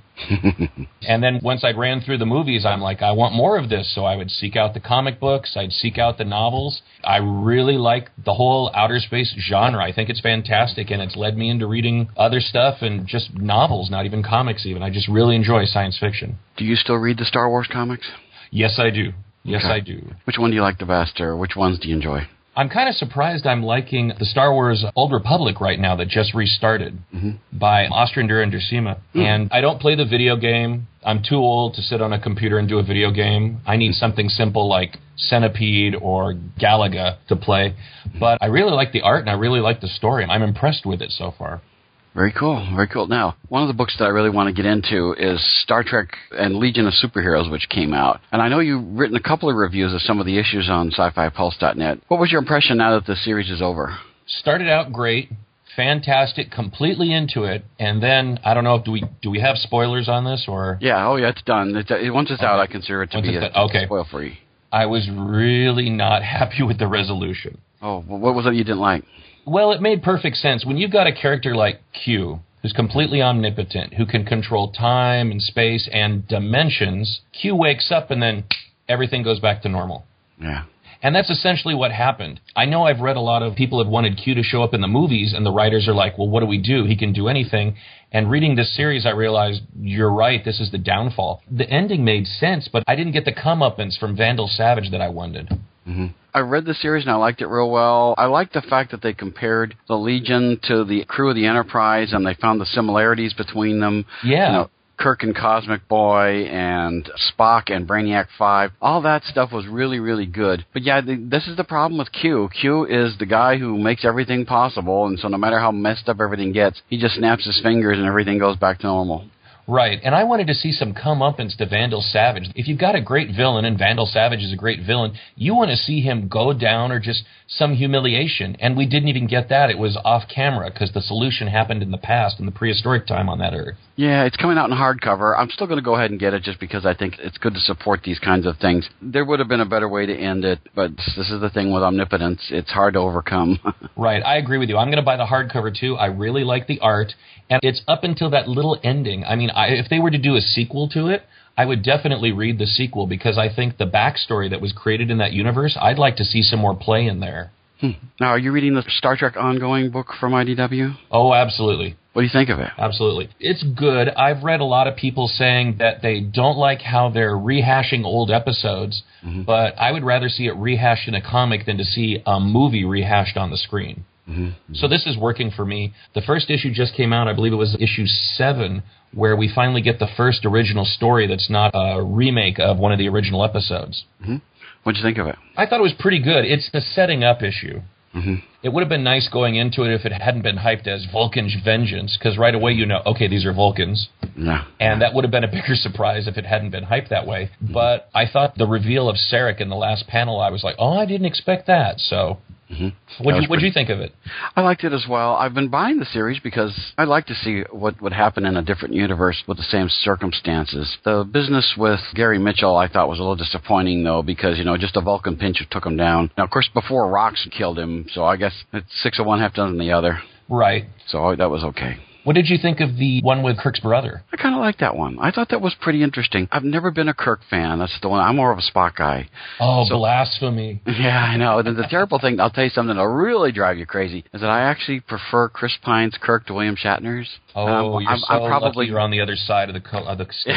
And then once I ran through the movies, I'm like, I want more of this. So I would seek out the comic books. I'd seek out the novels. I really like the whole outer space genre. I think it's fantastic, and it's led me into reading other stuff and just novels, not even comics even. I just really enjoy science fiction. Do you still read the Star Wars comics? Yes, I do. Yes, Okay. I do. Which one do you like the best, or which ones do you enjoy? I'm kind of surprised I'm liking the Star Wars Old Republic right now that just restarted Mm-hmm. by Ostrander and Decima. Mm. And I don't play the video game. I'm too old to sit on a computer and do a video game. I need something simple like Centipede or Galaga to play. But I really like the art and I really like the story. I'm impressed with it so far. Very cool, very cool. Now, one of the books that I really want to get into is Star Trek and Legion of Superheroes, which came out. And I know you've written a couple of reviews of some of the issues on sci fi pulse dot net. What was your impression now that the series is over? Started out great, fantastic, completely into it, and then, I don't know, do we do we have spoilers on this? Or Yeah, oh yeah, it's done. It's, it, once it's out, Okay. I consider it to Once be it's a, done, okay. spoil-free. I was really not happy with the resolution. Oh, well, what was it you didn't like? Well, it made perfect sense. When you've got a character like Q, who's completely omnipotent, who can control time and space and dimensions, Q wakes up and then everything goes back to normal. Yeah. And that's essentially what happened. I know I've read a lot of people have wanted Q to show up in the movies, and the writers are like, well, what do we do? He can do anything. And reading this series, I realized, you're right, this is the downfall. The ending made sense, but I didn't get the comeuppance from Vandal Savage that I wanted. Mm-hmm. I read the series and I liked it real well. I liked the fact that they compared the Legion to the crew of the Enterprise, and they found the similarities between them. Yeah. You know, Kirk and Cosmic Boy and Spock and Brainiac five. All that stuff was really, really good. But yeah, the, this is the problem with Q. Q is the guy who makes everything possible, and so no matter how messed up everything gets, he just snaps his fingers and everything goes back to normal. Right, and I wanted to see some comeuppance to Vandal Savage. If you've got a great villain, and Vandal Savage is a great villain, you want to see him go down or just some humiliation. And we didn't even get that. It was off camera because the solution happened in the past, in the prehistoric time on that Earth. Yeah, it's coming out in hardcover. I'm still going to go ahead and get it just because I think it's good to support these kinds of things. There would have been a better way to end it, but this is the thing with omnipotence. It's hard to overcome. Right, I agree with you. I'm going to buy the hardcover too. I really like the art, and it's up until that little ending. I mean, I, if they were to do a sequel to it, I would definitely read the sequel because I think the backstory that was created in that universe, I'd like to see some more play in there. Hmm. Now, are you reading the Star Trek ongoing book from I D W? Oh, absolutely. What do you think of it? Absolutely. It's good. I've read a lot of people saying that they don't like how they're rehashing old episodes, mm-hmm. but I would rather see it rehashed in a comic than to see a movie rehashed on the screen. Mm-hmm. So this is working for me. The first issue just came out. I believe it was issue seven, where we finally get the first original story that's not a remake of one of the original episodes. Mm-hmm. What'd you think of it? I thought it was pretty good. It's the setting up issue. Mm-hmm. It would have been nice going into it if it hadn't been hyped as Vulcan's Vengeance, because right away you know, okay, these are Vulcans. Yeah. And that would have been a bigger surprise if it hadn't been hyped that way. Mm-hmm. But I thought the reveal of Sarek in the last panel, I was like, oh, I didn't expect that. So mm-hmm. what'd, you, what'd you think of it? I liked it as well. I've been buying the series because I'd like to see what would happen in a different universe with the same circumstances. The business with Gary Mitchell I thought was a little disappointing, though, because, you know, just a Vulcan pinch took him down. Now, of course, before Rox killed him, so I guess it's six of one, half dozen of the other. Right. So that was okay. What did you think of the one with Kirk's brother? I kind of like that one. I thought that was pretty interesting. I've never been a Kirk fan. That's the one. I'm more of a Spock guy. Oh, so, blasphemy. Yeah, I know. The, the terrible thing, I'll tell you something that'll really drive you crazy, is that I actually prefer Chris Pine's Kirk to William Shatner's. Oh, I'm, you're I'm, so I'm probably, lucky you're on the other side of the co- of the state.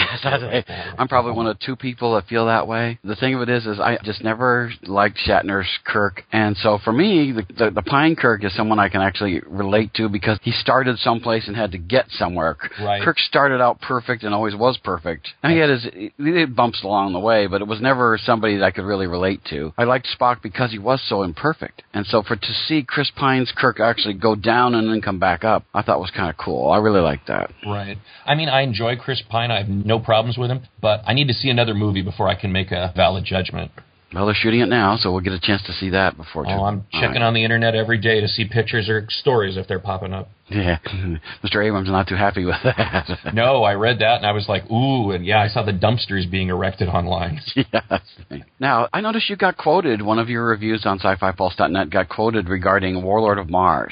I'm probably one of two people that feel that way. The thing of it is, is I just never liked Shatner's Kirk. And so for me, the, the, the Pine Kirk is someone I can actually relate to because he started someplace and had to get somewhere. Right. Kirk started out perfect and always was perfect. Now he had his he had bumps along the way, but it was never somebody that I could really relate to. I liked Spock because he was so imperfect. And so for to see Chris Pine's Kirk actually go down and then come back up, I thought was kind of cool. I really liked that. Right. I mean, I enjoy Chris Pine. I have no problems with him, but I need to see another movie before I can make a valid judgment. Well, they're shooting it now, so we'll get a chance to see that before. Oh, I'm checking right. on the internet every day to see pictures or stories if they're popping up. Yeah, Mister Abrams is not too happy with that. No, I read that and I was like, ooh, and yeah, I saw the dumpsters being erected online. Yes. Now, I noticed you got quoted, one of your reviews on sci fi pulse dot net got quoted regarding Warlord of Mars.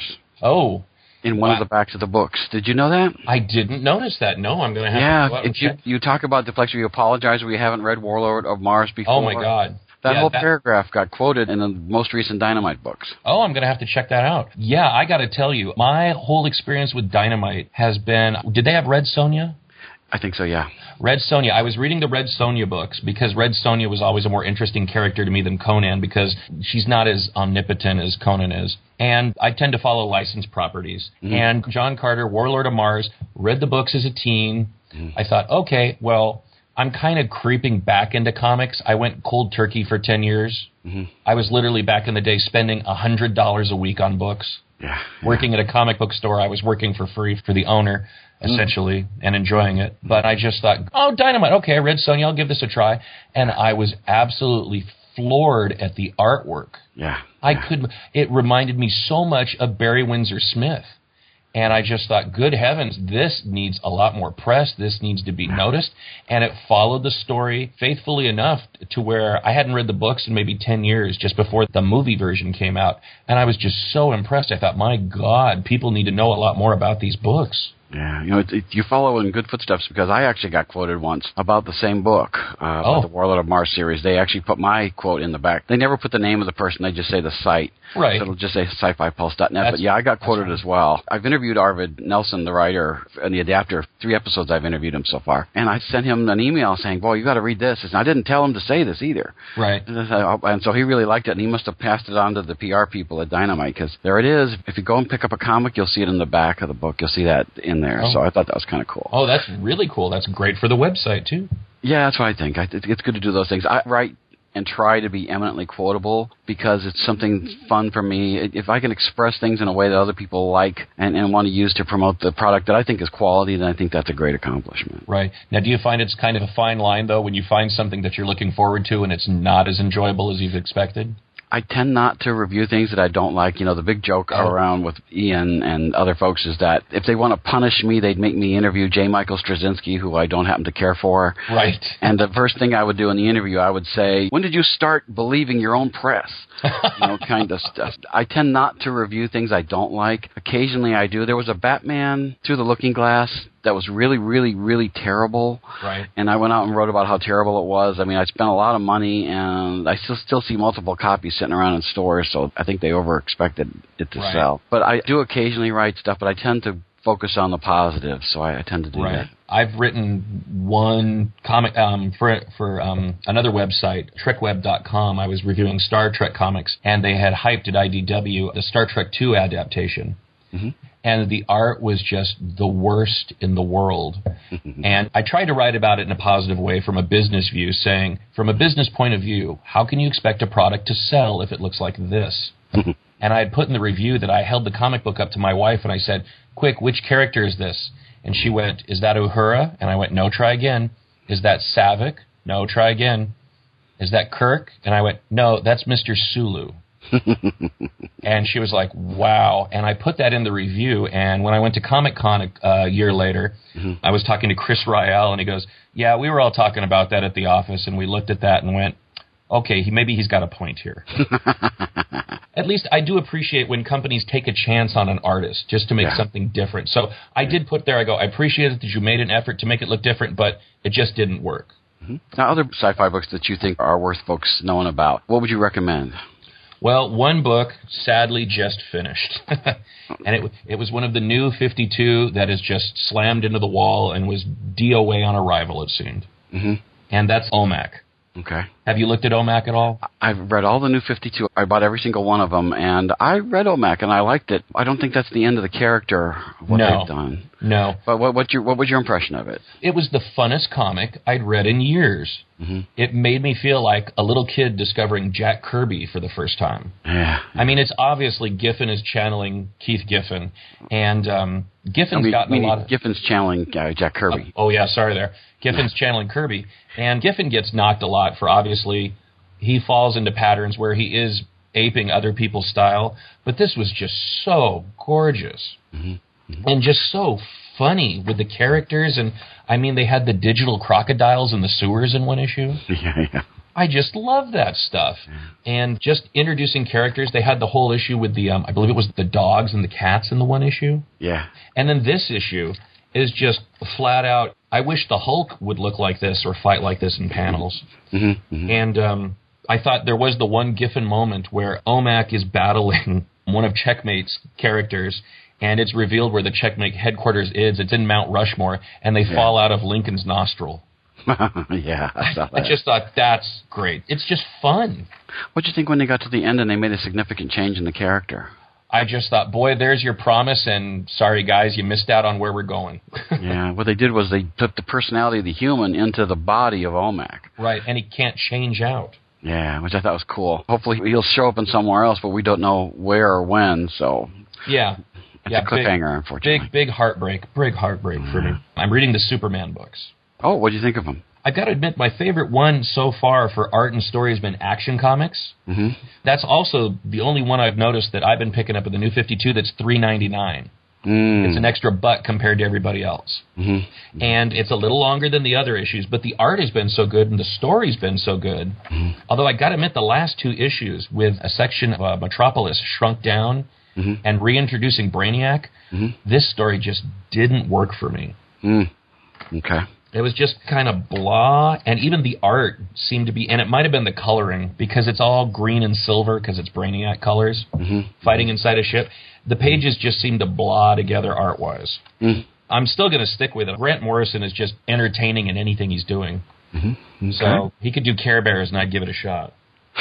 Oh. In one wow. of the backs of the books. Did you know that? I didn't notice that. No, I'm going to have yeah, to go out and if you, check. you talk about dyslexia, you apologize we haven't read Warlord of Mars before. Oh, my God. That yeah, whole that, paragraph got quoted in the most recent Dynamite books. Oh, I'm going to have to check that out. Yeah, I got to tell you, my whole experience with Dynamite has been... Did they have Red Sonja? I think so, yeah. Red Sonja. I was reading the Red Sonja books because Red Sonja was always a more interesting character to me than Conan because she's not as omnipotent as Conan is. And I tend to follow licensed properties. Mm-hmm. And John Carter, Warlord of Mars, read the books as a teen. Mm-hmm. I thought, okay, well, I'm kind of creeping back into comics. I went cold turkey for ten years. Mm-hmm. I was literally back in the day spending one hundred dollars a week on books. Yeah, yeah. Working at a comic book store, I was working for free for the owner, essentially, mm. and enjoying it. But I just thought, oh, Dynamite, okay, I read Sonja, I'll give this a try. And I was absolutely floored at the artwork. Yeah. I yeah. could, it reminded me so much of Barry Windsor Smith. And I just thought, good heavens, this needs a lot more press. This needs to be noticed. And it followed the story faithfully enough to where I hadn't read the books in maybe ten years, just before the movie version came out. And I was just so impressed. I thought, my God, people need to know a lot more about these books. Yeah, you know, it, it, you follow in good footsteps because I actually got quoted once about the same book, uh, oh. about the Warlord of Mars series. They actually put my quote in the back. They never put the name of the person. They just say the site. Right. So it'll just say sci fi pulse dot net. But yeah, I got quoted right. as well. I've interviewed Arvid Nelson, the writer, and the adapter. Three episodes I've interviewed him so far. And I sent him an email saying, boy, you got to read this. And I didn't tell him to say this either. Right. And, I, and so he really liked it, and he must have passed it on to the P R people at Dynamite because there it is. If you go and pick up a comic, you'll see it in the back of the book. You'll see that in there. Oh. So I thought that was kind of cool. Oh, that's really cool. That's great for the website, too. Yeah, that's what I think. I, it's good to do those things. I write and try to be eminently quotable because it's something fun for me. If I can express things in a way that other people like and, and want to use to promote the product that I think is quality, then I think that's a great accomplishment. Right. Now, do you find it's kind of a fine line, though, when you find something that you're looking forward to and it's not as enjoyable as you've expected? I tend not to review things that I don't like. You know, the big joke oh. around with Ian and other folks is that if they want to punish me, they'd make me interview J. Michael Straczynski, who I don't happen to care for. Right. And the first thing I would do in the interview, I would say, when did you start believing your own press? You know, kind of stuff. I tend not to review things I don't like. Occasionally I do. There was a Batman Through the Looking Glass that was really, really, really terrible. Right. And I went out and wrote about how terrible it was. I mean, I spent a lot of money, and I still still see multiple copies sitting around in stores, so I think they over-expected it to right. sell. But I do occasionally write stuff, but I tend to focus on the positive, so I, I tend to do right. that. I've written one comic um, for for um, another website, trek web dot com. I was reviewing Star Trek comics, and they had hyped at I D W the Star Trek two adaptation. Mm-hmm. And the art was just the worst in the world. And I tried to write about it in a positive way from a business view, saying, from a business point of view, how can you expect a product to sell if it looks like this? And I had put in the review that I held the comic book up to my wife and I said, quick, which character is this? And she went, is that Uhura? And I went, no, try again. Is that Savick? No, try again. Is that Kirk? And I went, no, that's Mister Sulu. And she was like, wow. And I put that in the review, and when I went to Comic-Con a, a year later, mm-hmm. I was talking to Chris Rael, and he goes, yeah, we were all talking about that at the office, and we looked at that and went, okay, he, maybe he's got a point here. At least I do appreciate when companies take a chance on an artist just to make yeah. something different. So I did put there, I go, I appreciate it that you made an effort to make it look different, but it just didn't work. Mm-hmm. Now, other sci-fi books that you think are worth folks knowing about, what would you recommend? Well, one book sadly just finished, and it it was one of the new fifty-two that is just slammed into the wall and was D O A on arrival, it seemed. Mm-hmm. And that's O M A C. Okay. Have you looked at O M A C at all? I've read all the new fifty-two. I bought every single one of them, and I read O M A C, and I liked it. I don't think that's the end of the character of what no. they've done. No. But what, what, your, what was your impression of it? It was the funnest comic I'd read in years. Mm-hmm. It made me feel like a little kid discovering Jack Kirby for the first time. Yeah. I mean, it's obviously Giffen is channeling Keith Giffen, and um, Giffen's I mean, gotten I mean, a lot of... Giffen's channeling uh, Jack Kirby. Oh, oh, yeah, sorry there. Giffen's channeling Kirby, and Giffen gets knocked a lot for, obviously, he falls into patterns where he is aping other people's style, but this was just so gorgeous. Mm-hmm. Mm-hmm. And just so funny with the characters, and I mean, they had the digital crocodiles in the sewers in one issue. Yeah, yeah. I just love that stuff. And just introducing characters. They had the whole issue with the, um, I believe it was the dogs and the cats in the one issue. Yeah. And then this issue is just flat out, I wish the Hulk would look like this or fight like this in panels. Mm-hmm, mm-hmm. And um, I thought there was the one Giffen moment where O M A C is battling one of Checkmate's characters, and it's revealed where the Checkmate headquarters is. It's in Mount Rushmore, and they yeah. fall out of Lincoln's nostril. Yeah, I saw that. I just thought, that's great. It's just fun. What'd you think when they got to the end and they made a significant change in the character? I just thought, boy, there's your promise, and sorry, guys, you missed out on where we're going. Yeah, what they did was they took the personality of the human into the body of O M A C. Right, and he can't change out. Yeah, which I thought was cool. Hopefully he'll show up in somewhere else, but we don't know where or when, so... Yeah. It's yeah, a cliffhanger, big, unfortunately. Big, big heartbreak. Big heartbreak mm. for me. I'm reading the Superman books. Oh, what do you think of them? I've got to admit, my favorite one so far for art and story has been Action Comics. Mm-hmm. That's also the only one I've noticed that I've been picking up at the New fifty-two that's three ninety-nine. Mm. It's an extra buck compared to everybody else. Mm-hmm. And it's a little longer than the other issues, but the art has been so good and the story's been so good. Mm-hmm. Although I got to admit, the last two issues with a section of uh, Metropolis shrunk down mm-hmm. and reintroducing Brainiac, mm-hmm. this story just didn't work for me. Mm. Okay. It was just kind of blah, and even the art seemed to be, and it might have been the coloring, because it's all green and silver, because it's Brainiac colors, mm-hmm. fighting inside a ship. The pages just seemed to blah together art-wise. Mm. I'm still going to stick with it. Grant Morrison is just entertaining in anything he's doing. Mm-hmm. Okay. So he could do Care Bears, and I'd give it a shot.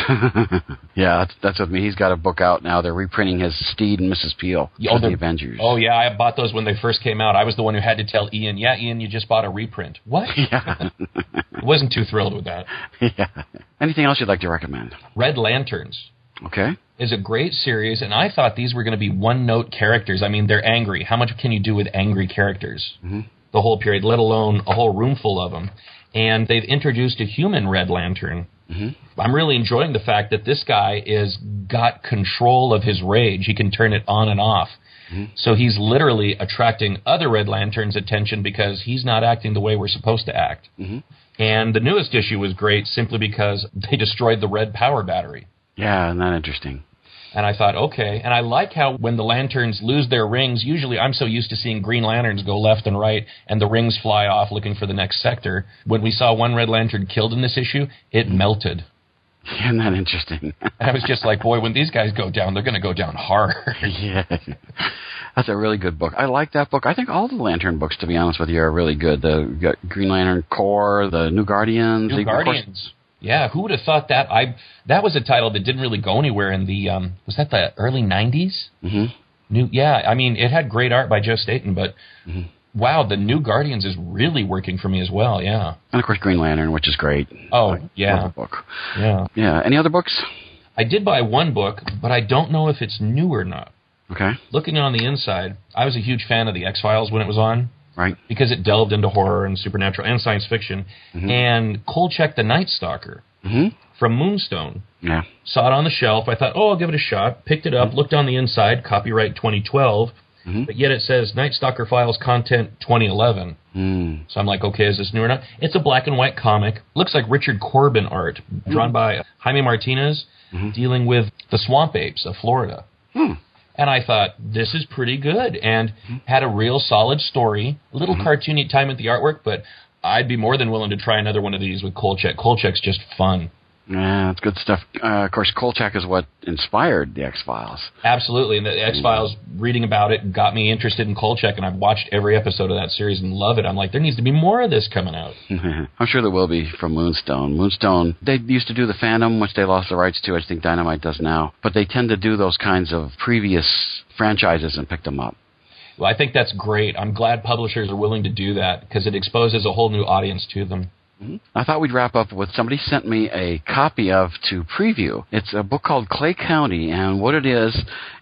Yeah, that's, that's with me. He's got a book out now. They're reprinting his Steed and Missus Peel oh, the Avengers. Oh, yeah, I bought those when they first came out. I was the one who had to tell Ian, yeah, Ian, you just bought a reprint. What? Yeah. Wasn't too thrilled with that. Yeah. Anything else you'd like to recommend? Red Lanterns. Okay. Is a great series, and I thought these were going to be one-note characters. I mean, they're angry. How much can you do with angry characters? Mm-hmm. The whole period, let alone a whole room full of them. And they've introduced a human Red Lantern. Mm-hmm. I'm really enjoying the fact that this guy is got control of his rage. He can turn it on and off. Mm-hmm. So he's literally attracting other Red Lanterns' attention because he's not acting the way we're supposed to act. Mm-hmm. And the newest issue was great simply because they destroyed the red power battery. Yeah, isn't that interesting? And I thought, okay. And I like how when the lanterns lose their rings, usually I'm so used to seeing Green Lanterns go left and right and the rings fly off looking for the next sector. When we saw one Red Lantern killed in this issue, it melted. Isn't that interesting? And I was just like, boy, when these guys go down, they're going to go down hard. Yeah. That's a really good book. I like that book. I think all the Lantern books, to be honest with you, are really good. The Green Lantern Corps, the New Guardians. New Guardians. Yeah, who would have thought that? I that was a title that didn't really go anywhere in the um, was that the early nineties? Mm-hmm. New, yeah. I mean, it had great art by Joe Staton, but mm-hmm. wow, the New Guardians is really working for me as well. Yeah, and of course Green Lantern, which is great. Oh like, yeah, love the book. Yeah, yeah. Any other books? I did buy one book, but I don't know if it's new or not. Okay. Looking on the inside, I was a huge fan of the X-Files when it was on. Right. Because it delved into horror and supernatural and science fiction. Mm-hmm. And Kolchak the Night Stalker mm-hmm. from Moonstone. Yeah. Saw it on the shelf. I thought, oh, I'll give it a shot. Picked it up, mm-hmm. looked on the inside, copyright twenty twelve. Mm-hmm. But yet it says Night Stalker Files content twenty eleven. Mm. So I'm like, okay, is this new or not? It's a black and white comic. Looks like Richard Corbin art, drawn mm-hmm. by Jaime Martinez, mm-hmm. dealing with the swamp apes of Florida. Mm. And I thought, this is pretty good, and had a real solid story. A little mm-hmm. cartoony time with the artwork, but I'd be more than willing to try another one of these with Kolchak. Kolchak's just fun. Yeah, that's good stuff. Uh, of course, Kolchak is what inspired the X-Files. Absolutely, and the X-Files, reading about it, got me interested in Kolchak, and I've watched every episode of that series and love it. I'm like, there needs to be more of this coming out. I'm sure there will be from Moonstone. Moonstone, they used to do the Phantom, which they lost the rights to. I think Dynamite does now. But they tend to do those kinds of previous franchises and pick them up. Well, I think that's great. I'm glad publishers are willing to do that because it exposes a whole new audience to them. I thought we'd wrap up with somebody sent me a copy of to preview. It's a book called Clay County, and what it is,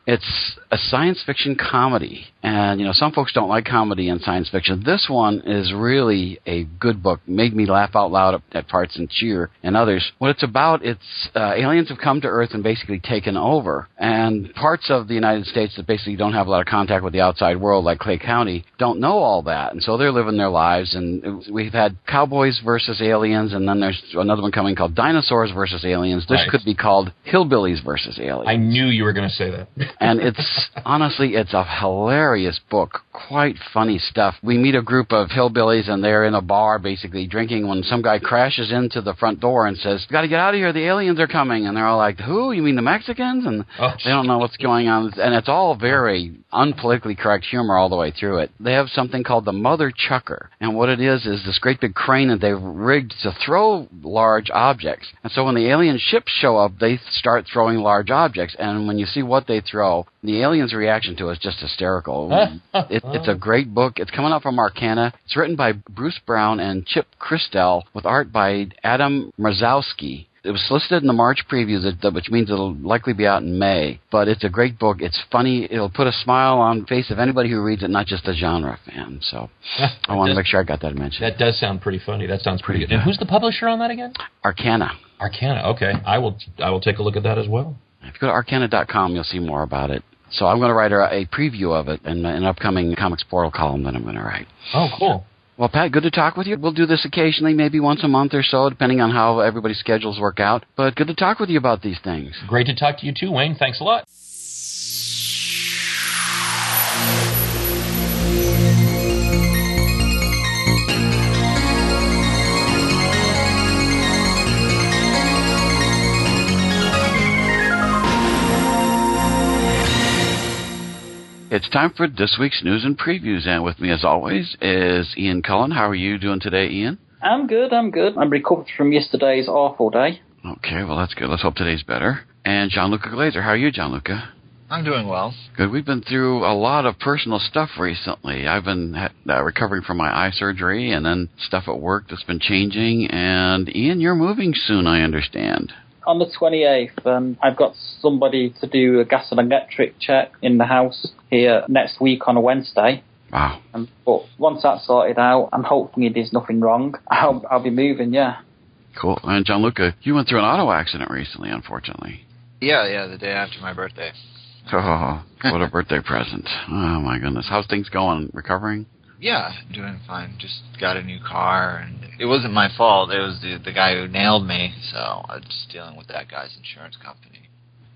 It's a science fiction comedy. And, you know, some folks don't like comedy and science fiction. This one is really a good book. Made me laugh out loud at, at parts and cheer and others. What it's about, it's uh, aliens have come to Earth and basically taken over. And parts of the United States that basically don't have a lot of contact with the outside world, like Clay County, don't know all that. And so they're living their lives. And we've had cowboys versus aliens, and then there's another one coming called dinosaurs versus aliens. This Right. could be called hillbillies versus aliens. I knew you were going to say that. And it's, honestly, it's a hilarious book. Quite funny stuff. We meet a group of hillbillies, and they're in a bar basically drinking when some guy crashes into the front door and says, "You got to get out of here, the aliens are coming." And they're all like, "Who? You mean the Mexicans?" And Oh, they don't know what's going on. And it's all very unpolitically correct humor all the way through it. They have something called the Mother Chucker. And what it is is this great big crane that they've rigged to throw large objects. And so when the alien ships show up, they start throwing large objects. And when you see what they throw, the aliens' reaction to it is just hysterical. it, it's a great book. It's coming out from Arcana. It's written by Bruce Brown and Chip Christel with art by Adam Marzowski. It was listed in the March previews, which means it'll likely be out in May. But it's a great book. It's funny. It'll put a smile on the face of anybody who reads it, not just a genre fan. So I want to make sure I got that mentioned. That does sound pretty funny. That sounds pretty, Pretty good. And good. who's the publisher on that again? Arcana. Arcana. Okay, I will. I will take a look at that as well. If you go to arcana dot com, you'll see more about it. So I'm going to write a, a preview of it in an upcoming Comics Portal column that I'm going to write. Oh, cool. Well, Pat, good to talk with you. We'll do this occasionally, maybe once a month or so, depending on how everybody's schedules work out. But good to talk with you about these things. Great to talk to you too, Wayne. Thanks a lot. It's time for this week's news and previews, and with me, as always, is Ian Cullen. How are you doing today, Ian? I'm good, I'm good. I'm recovered from yesterday's awful day. Okay, well, that's good. Let's hope today's better. And Gianluca Glazer. How are you, Gianluca? I'm doing well. Good. We've been through a lot of personal stuff recently. I've been uh, recovering from my eye surgery, and then stuff at work that's been changing. And, Ian, you're moving soon, I understand. On the twenty-eighth, um, I've got somebody to do a gas and electric check in the house here next week on a Wednesday. Wow. Um, but once that's sorted out, and hopefully there's nothing wrong, I'll, I'll be moving, yeah. Cool. And Gianluca, you went through an auto accident recently, unfortunately. Yeah, yeah, the day after my birthday. Oh, what a birthday present. Oh, my goodness. How's things going? Recovering? Yeah, doing fine. Just got a new car, and it wasn't my fault. It was the the guy who nailed me, so I was just dealing with that guy's insurance company.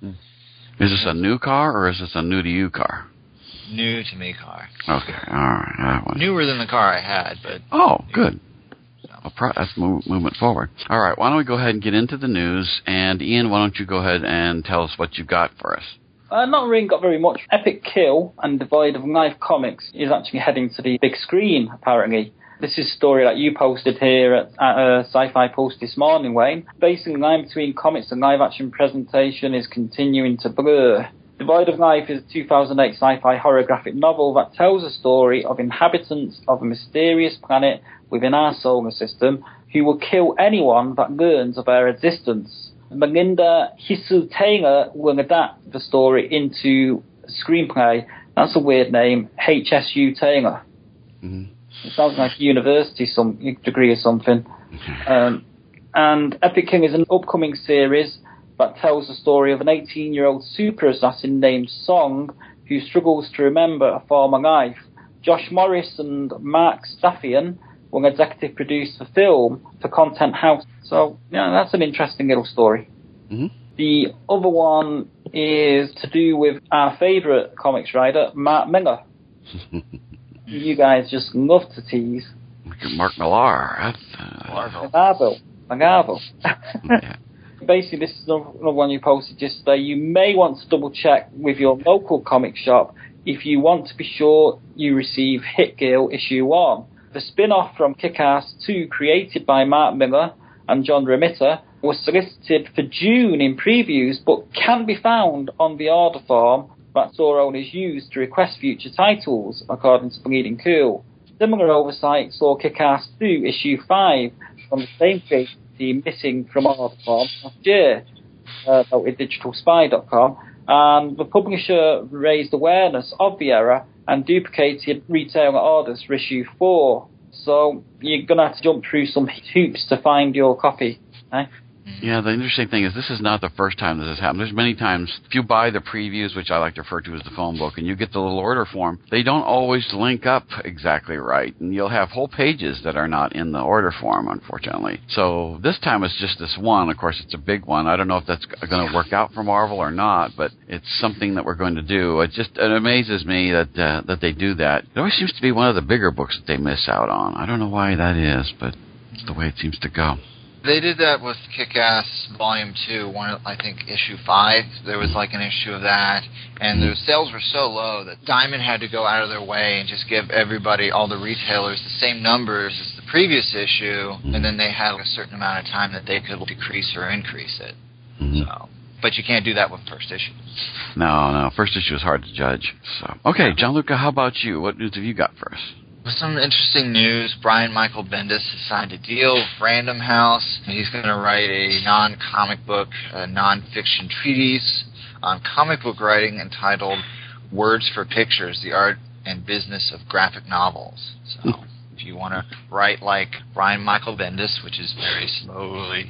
Is this a new car, or is this a new-to-you car? New to me car. Okay, all right. That one. Newer than the car I had, but... Oh, new. good. So. Well, pro- that's move- movement forward. All right, why don't we go ahead and get into the news, and Ian, why don't you go ahead and tell us what you got for us? Uh, not really got very much. Epic Kill and Devoid of Life Comics is actually heading to the big screen, apparently. This is a story that you posted here at, at uh, Sci-Fi Post this morning, Wayne. Basically, the line between comics and live-action presentation is continuing to blur. Devoid of Life is a two thousand eight sci-fi horror graphic novel that tells a story of inhabitants of a mysterious planet within our solar system who will kill anyone that learns of our existence. Melinda Hisu Taylor will adapt the story into a screenplay. That's a weird name, H S U Taylor. Mm-hmm. It sounds like a university some degree or something. Um, and Epic King is an upcoming series that tells the story of an eighteen-year-old super assassin named Song who struggles to remember a former life. Josh Morris and Mark Staffian will executive produce the film for Content House. So, yeah, that's an interesting little story. Mm-hmm. The other one is to do with our favourite comics writer, Mark Miller. You guys just love to tease. Mark Millar. That's, uh, Marvel. Marvel. yeah. Basically, this is another one you posted yesterday. You may want to double check with your local comic shop if you want to be sure you receive Hit Girl issue one. The spin-off from Kick-Ass two, created by Mark Miller and John Romita, was solicited for June in previews, but can be found on the order form that store owners use to request future titles, according to Bleeding Cool. Similar oversight saw Kick-Ass two issue five from the same creative team missing from order form last year, uh, with digital spy dot com, And the publisher raised awareness of the error and duplicated retailer orders for issue four. So you're going to have to jump through some hoops to find your copy. Eh? Yeah, the interesting thing is this is not the first time this has happened. There's many times, if you buy the previews, which I like to refer to as the phone book, and you get the little order form, they don't always link up exactly right. And you'll have whole pages that are not in the order form, unfortunately. So this time it's just this one. Of course, it's a big one. I don't know if that's going to work out for Marvel or not, but it's something that we're going to do. It just it amazes me that uh, that they do that. It always seems to be one of the bigger books that they miss out on. I don't know why that is, but it's the way it seems to go. They did that with Kick-Ass Volume two, one, I think issue five. There was like an issue of that, and the sales were so low that Diamond had to go out of their way and just give everybody, all the retailers, the same numbers as the previous issue, and then they had a certain amount of time that they could decrease or increase it. Mm-hmm. So, but you can't do that with first issue. No, no, first issue is hard to judge. So, okay, Gianluca, how about you? What news have you got for us? With some interesting news, Brian Michael Bendis has signed a deal with Random House. He's going to write a non-comic book, a non-fiction treatise on comic book writing entitled Words for Pictures, the Art and Business of Graphic Novels. So if you want to write like Brian Michael Bendis, which is very slowly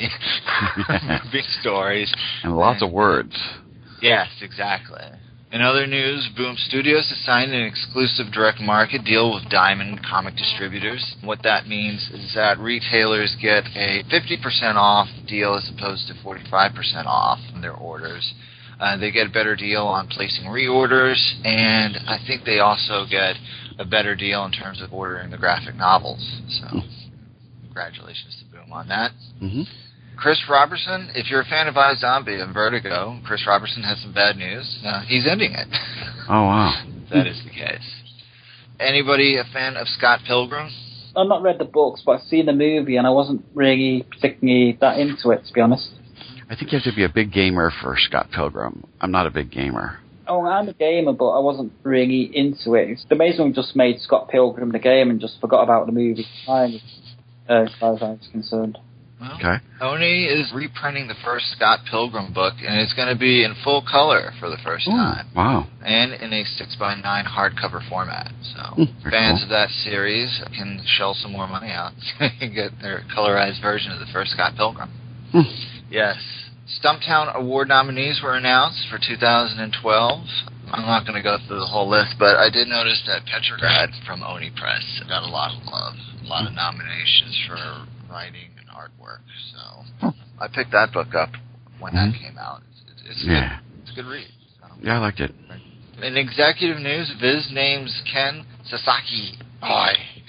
big stories. And lots and, of words. Yes, exactly. In other news, Boom Studios has signed an exclusive direct market deal with Diamond Comic Distributors. What that means is that retailers get a fifty percent off deal as opposed to forty-five percent off on their orders. Uh, they get a better deal on placing reorders, and I think they also get a better deal in terms of ordering the graphic novels. So, congratulations to Boom on that. Mm-hmm. Chris Robertson, if you're a fan of iZombie and Vertigo, Chris Robertson has some bad news. Uh, he's ending it. Oh, wow. That is the case. Anybody a fan of Scott Pilgrim? I've not read the books, but I've seen the movie, and I wasn't really particularly that into it, to be honest. I think you have to be a big gamer for Scott Pilgrim. I'm not a big gamer. Oh, I'm a gamer, but I wasn't really into it. The Mason just made Scott Pilgrim the game and just forgot about the movie, uh, as far as I was concerned. Well, okay. Oni is reprinting the first Scott Pilgrim book, and it's going to be in full color for the first Ooh, time. Wow. And in a six by nine hardcover format. So mm, fans cool. of that series can shell some more money out and get their colorized version of the first Scott Pilgrim. Mm. Yes. Stumptown Award nominees were announced for two thousand twelve. I'm not going to go through the whole list, but I did notice that Petrograd from Oni Press got a lot of love, a lot of nominations for writing and artwork. So I picked that book up when mm-hmm. that came out. It's, it's, yeah. good. It's a good read. So. Yeah, I liked it. In executive news, Viz names Ken Sasaki Oi,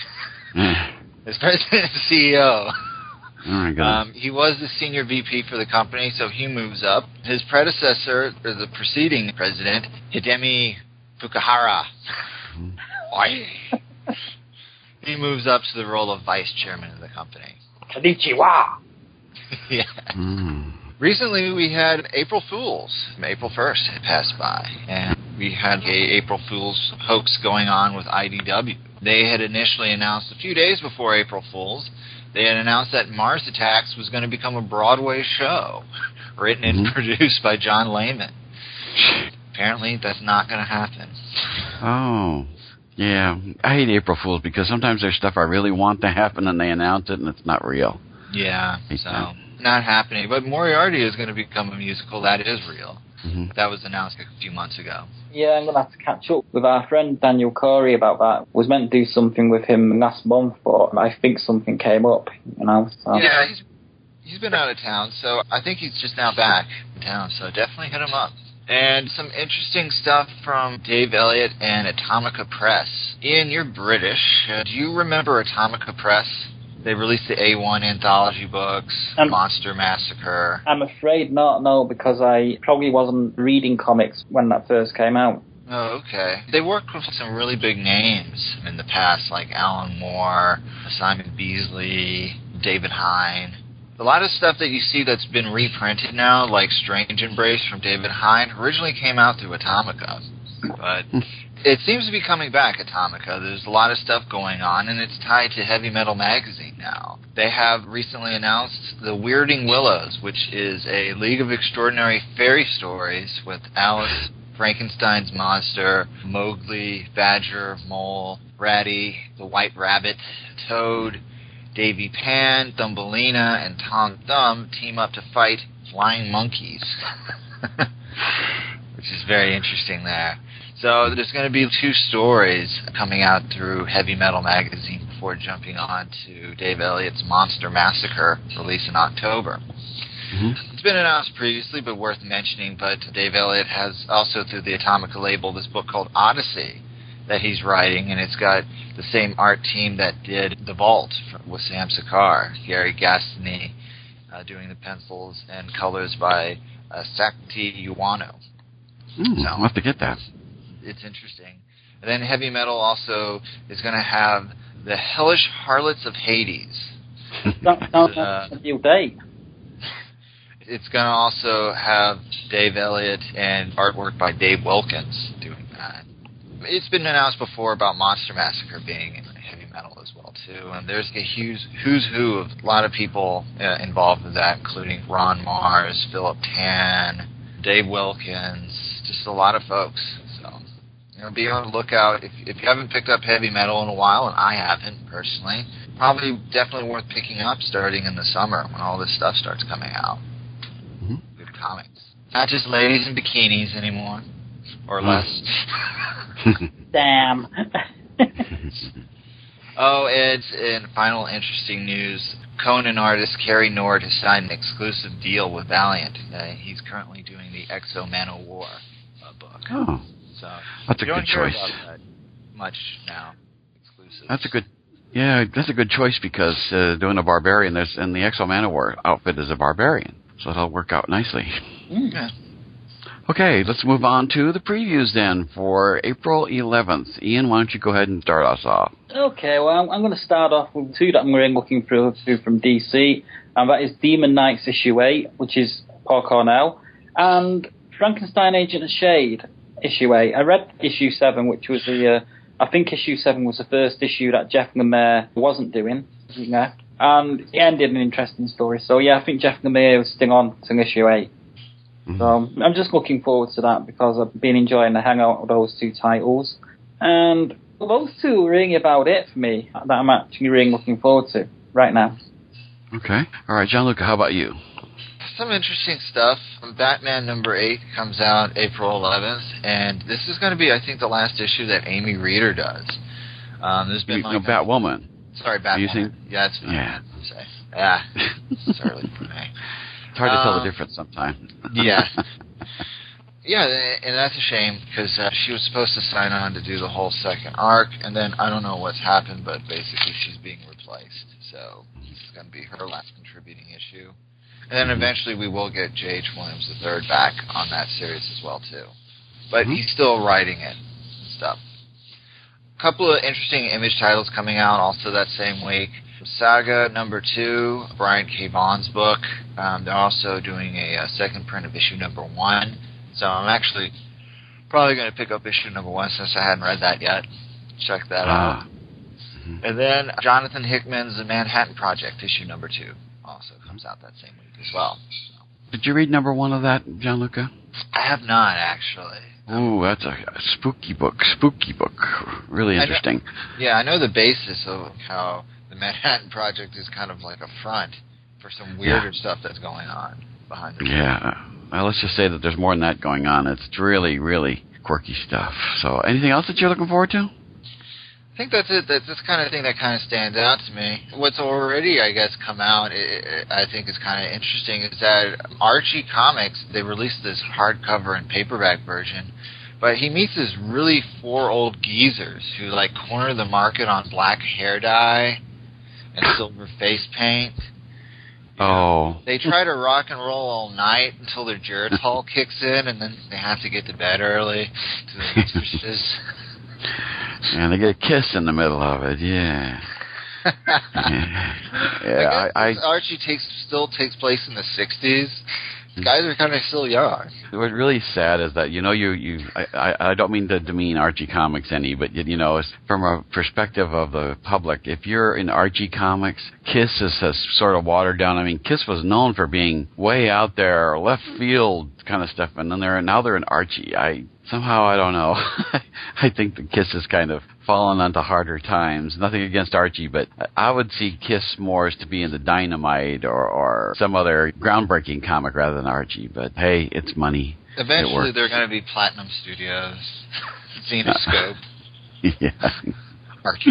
as president and C E O. Oh my God. Um, he was the senior V P for the company, so he moves up. His predecessor, or the preceding president, Hidemi Fukuhara, he moves up to the role of vice chairman of the company. Konnichiwa. Yeah. Mm. Recently, we had April Fools. April first had passed by, and we had a April Fools hoax going on with I D W. They had initially announced a few days before April Fools. They had announced that Mars Attacks was going to become a Broadway show, written and mm-hmm. produced by John Layman. Apparently, that's not going to happen. Oh, yeah. I hate April Fools because sometimes there's stuff I really want to happen and they announce it and it's not real. Yeah, so not happening. But Moriarty is going to become a musical. That is real. Mm-hmm. That was announced a few months ago. Yeah, I'm going to have to catch up with our friend Daniel Corey about that. Was meant to do something with him last month, but I think something came up, you know. So. Yeah, he's, he's been out of town, so I think he's just now back in town, so definitely hit him up. And some interesting stuff from Dave Elliott and Atomica Press. Ian, you're British. Uh, do you remember Atomica Press? They released the A one anthology books, um, Monster Massacre. I'm afraid not, no, because I probably wasn't reading comics when that first came out. Oh, okay. They worked with some really big names in the past, like Alan Moore, Simon Beasley, David Hine. A lot of stuff that you see that's been reprinted now, like Strange Embrace from David Hine, originally came out through Atomica. But it seems to be coming back, Atomica. There's a lot of stuff going on, and it's tied to Heavy Metal Magazine now. now. They have recently announced the Weirding Willows, which is a League of Extraordinary Fairy Stories with Alice, Frankenstein's monster, Mowgli, Badger, Mole, Ratty, the White Rabbit, Toad, Davy Pan, Thumbelina, and Tom Thumb team up to fight flying monkeys, which is very interesting there. So there's going to be two stories coming out through Heavy Metal Magazine before jumping on to Dave Elliott's Monster Massacre, released in October. Mm-hmm. It's been announced previously, but worth mentioning, but Dave Elliott has also, through the Atomica label, this book called Odyssey that he's writing, and it's got the same art team that did The Vault with Sam Sakar, Gary Gastini uh, doing the pencils, and colors by uh, Sakti Uwano. Mm, so, I'll have to get that. It's interesting. And then Heavy Metal also is going to have the Hellish Harlots of Hades. That sounds uh, like a new day. It's going to also have Dave Elliott and artwork by Dave Wilkins doing that. It's been announced before about Monster Massacre being in Heavy Metal as well, too. And there's a huge who's who of a lot of people uh, involved with that, including Ron Mars, Philip Tan, Dave Wilkins, just a lot of folks. You know, be on the lookout. If, if you haven't picked up Heavy Metal in a while, and I haven't personally, probably definitely worth picking up starting in the summer when all this stuff starts coming out. Mm-hmm. Good comics. Not just ladies in bikinis anymore, or mm. less. Damn. Oh, and in final interesting news, Conan artist Kerry Nord has signed an exclusive deal with Valiant. Uh, he's currently doing the Exo Man-O-War uh, book. Oh. So that's a you good don't hear choice. About that much now, exclusive. That's a good, yeah, that's a good choice because uh, doing a barbarian, there's and the Exo Manowar outfit is a barbarian, so it'll work out nicely. Mm. Yeah. Okay, let's move on to the previews then for April eleventh. Ian, why don't you go ahead and start us off? Okay, well, I'm, I'm going to start off with two that I'm really looking through, through from D C, and that is Demon Knights issue eight, which is Paul Cornell, and Frankenstein Agent of Shade. Issue eight. I read issue seven, which was the, uh, I think issue seven was the first issue that Jeff Lemire wasn't doing, you know, and it ended an interesting story. So yeah, I think Jeff Lemire will sting on to issue eight. Mm-hmm. So I'm just looking forward to that because I've been enjoying the hangout of those two titles, and those two are really about it for me that I'm actually really looking forward to right now. Okay. All right, Gianluca, how about you? Some interesting stuff. Batman number eight comes out April eleventh, and this is going to be, I think, the last issue that Amy Reeder does. Um, there's been you, like no, Batwoman. Sorry, Batwoman. Think... Yeah, that's what yeah. I meant to say. Yeah, it's early for me. It's hard to um, tell the difference sometimes. Yeah. Yeah, and that's a shame because uh, she was supposed to sign on to do the whole second arc, and then I don't know what's happened, but basically she's being replaced. So this is going to be her last contributing issue. And then eventually we will get J H. Williams the third back on that series as well, too. But mm-hmm. he's still writing it and stuff. A couple of interesting Image titles coming out also that same week. Saga number two, Brian K. Vaughan's book. Um, they're also doing a, a second print of issue number one. So I'm actually probably going to pick up issue number one since I hadn't read that yet. Check that ah. out. Mm-hmm. And then Jonathan Hickman's The Manhattan Project, issue number two, also comes out that same week as well. So. Did you read number one of that, Gianluca? I have not, actually. Oh, that's a, a spooky book. Spooky book. Really interesting. I know, yeah, I know the basis of how the Manhattan Project is kind of like a front for some weirder yeah. stuff that's going on behind the scenes. Yeah. Well, let's just say that there's more than that going on. It's really, really quirky stuff. So anything else that you're looking forward to? I think that's it. That's this kind of thing that kind of stands out to me. What's already, I guess, come out, it, it, I think is kind of interesting, is that Archie Comics, they released this hardcover and paperback version, but he meets this really four old geezers who, like, corner the market on black hair dye and silver face paint. You oh. know, they try to rock and roll all night until their Geritol kicks in, and then they have to get to bed early to the mistresses. And they get a kiss in the middle of it, yeah. yeah, yeah I guess I, I, Archie takes still takes place in the sixties, guys are kind of still young. What's really sad is that, you know, you, you I, I, I don't mean to demean Archie Comics any, but, you know, it's from a perspective of the public, if you're in Archie Comics, Kiss is, has sort of watered down. I mean, Kiss was known for being way out there, left field kind of stuff, and then they're now they're in Archie. I somehow, I don't know. I think the Kiss has kind of fallen onto harder times. Nothing against Archie, but I would see Kiss more as to be in the Dynamite or, or some other groundbreaking comic rather than Archie. But hey, it's money. Eventually, they're going to be Platinum Studios, Zenoscope, yeah, Archie.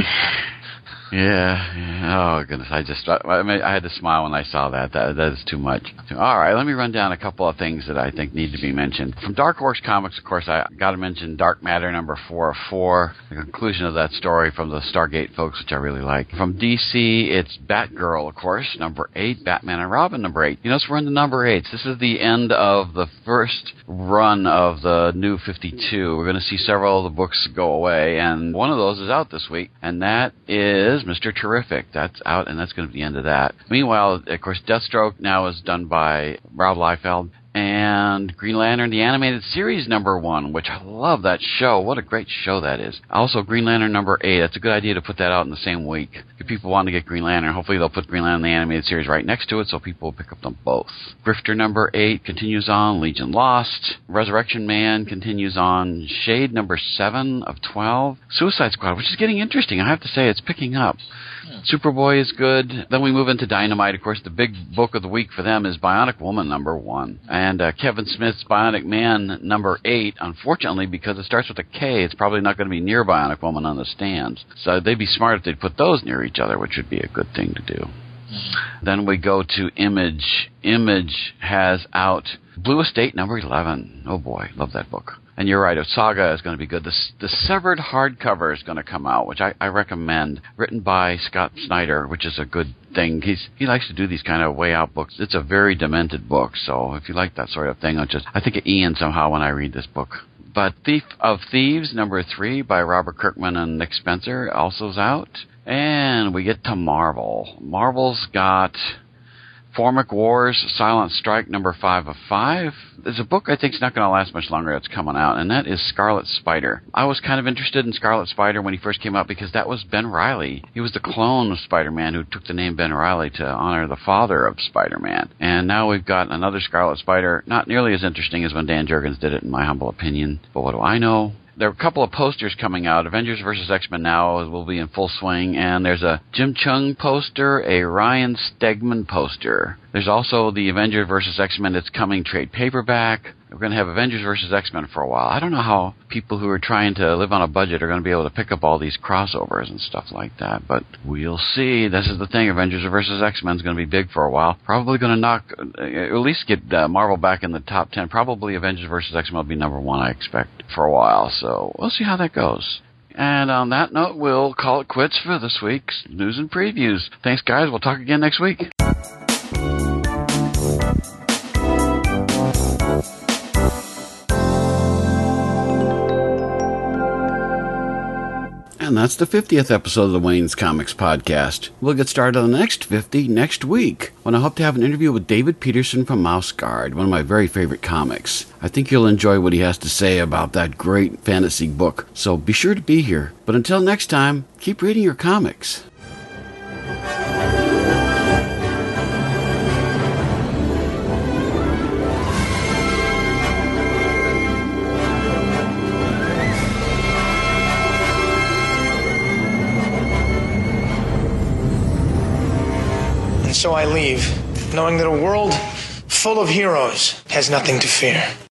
Yeah, yeah. Oh, goodness. I just, I, mean, I had to smile when I saw that. That, that is too much. All right, let me run down a couple of things that I think need to be mentioned. From Dark Horse Comics, of course, I got to mention Dark Matter number four of four, the conclusion of that story from the Stargate folks, which I really like. From D C, it's Batgirl, of course, number eight, Batman and Robin, number eight. You know, we're in the number eights. This is the end of the first run of the new fifty-two. We're going to see several of the books go away, and one of those is out this week, and that is Mister Terrific. That's out, and that's going to be the end of that. Meanwhile, of course, Deathstroke now is done by Rob Liefeld, and Green Lantern, the animated series number one, which I love that show. What a great show that is. Also, Green Lantern number eight. That's a good idea to put that out in the same week. If people want to get Green Lantern, hopefully they'll put Green Lantern, the animated series, right next to it, so people will pick up them both. Grifter number eight continues on. Legion Lost. Resurrection Man continues on. Shade number seven of twelve. Suicide Squad, which is getting interesting. I have to say, it's picking up. Superboy is good. Then we move into Dynamite. Of course, the big book of the week for them is Bionic Woman number one. And uh, Kevin Smith's Bionic Man number eight, unfortunately, because it starts with a K, it's probably not going to be near Bionic Woman on the stands. So they'd be smart if they'd put those near each other, which would be a good thing to do. Then we go to Image. Image has out Blue Estate number eleven. Oh boy, love that book. And you're right, Saga is going to be good. The, the Severed hardcover is going to come out, which I, I recommend, written by Scott Snyder, which is a good thing. He's, he likes to do these kind of way out books. It's a very demented book, so if you like that sort of thing, I'll just I think of Ian somehow when I read this book. But Thief of Thieves, number three, by Robert Kirkman and Nick Spencer, also is out. And we get to Marvel. Marvel's got Formic Wars, Silent Strike, number five of five. There's a book I think is not going to last much longer that's coming out, and that is Scarlet Spider. I was kind of interested in Scarlet Spider when he first came out because that was Ben Reilly. He was the clone of Spider-Man who took the name Ben Reilly to honor the father of Spider-Man. And now we've got another Scarlet Spider, not nearly as interesting as when Dan Jurgens did it, in my humble opinion. But what do I know? There are a couple of posters coming out. Avengers versus. X-Men now will be in full swing, and there's a Jim Chung poster, a Ryan Stegman poster. There's also the Avengers versus. X-Men It's Coming trade paperback. We're going to have Avengers versus. X-Men for a while. I don't know how people who are trying to live on a budget are going to be able to pick up all these crossovers and stuff like that, but we'll see. This is the thing. Avengers versus. X-Men is going to be big for a while. Probably going to knock, at least get uh, Marvel back in the top ten. Probably Avengers versus. X-Men will be number one, I expect, for a while, so we'll see how that goes. And on that note, we'll call it quits for this week's News and Previews. Thanks, guys. We'll talk again next week. And that's the fiftieth episode of the Wayne's Comics Podcast. We'll get started on the next fifty next week, when I hope to have an interview with David Peterson from Mouse Guard, one of my very favorite comics. I think you'll enjoy what he has to say about that great fantasy book, so be sure to be here. But until next time, keep reading your comics. So I leave, knowing that a world full of heroes has nothing to fear.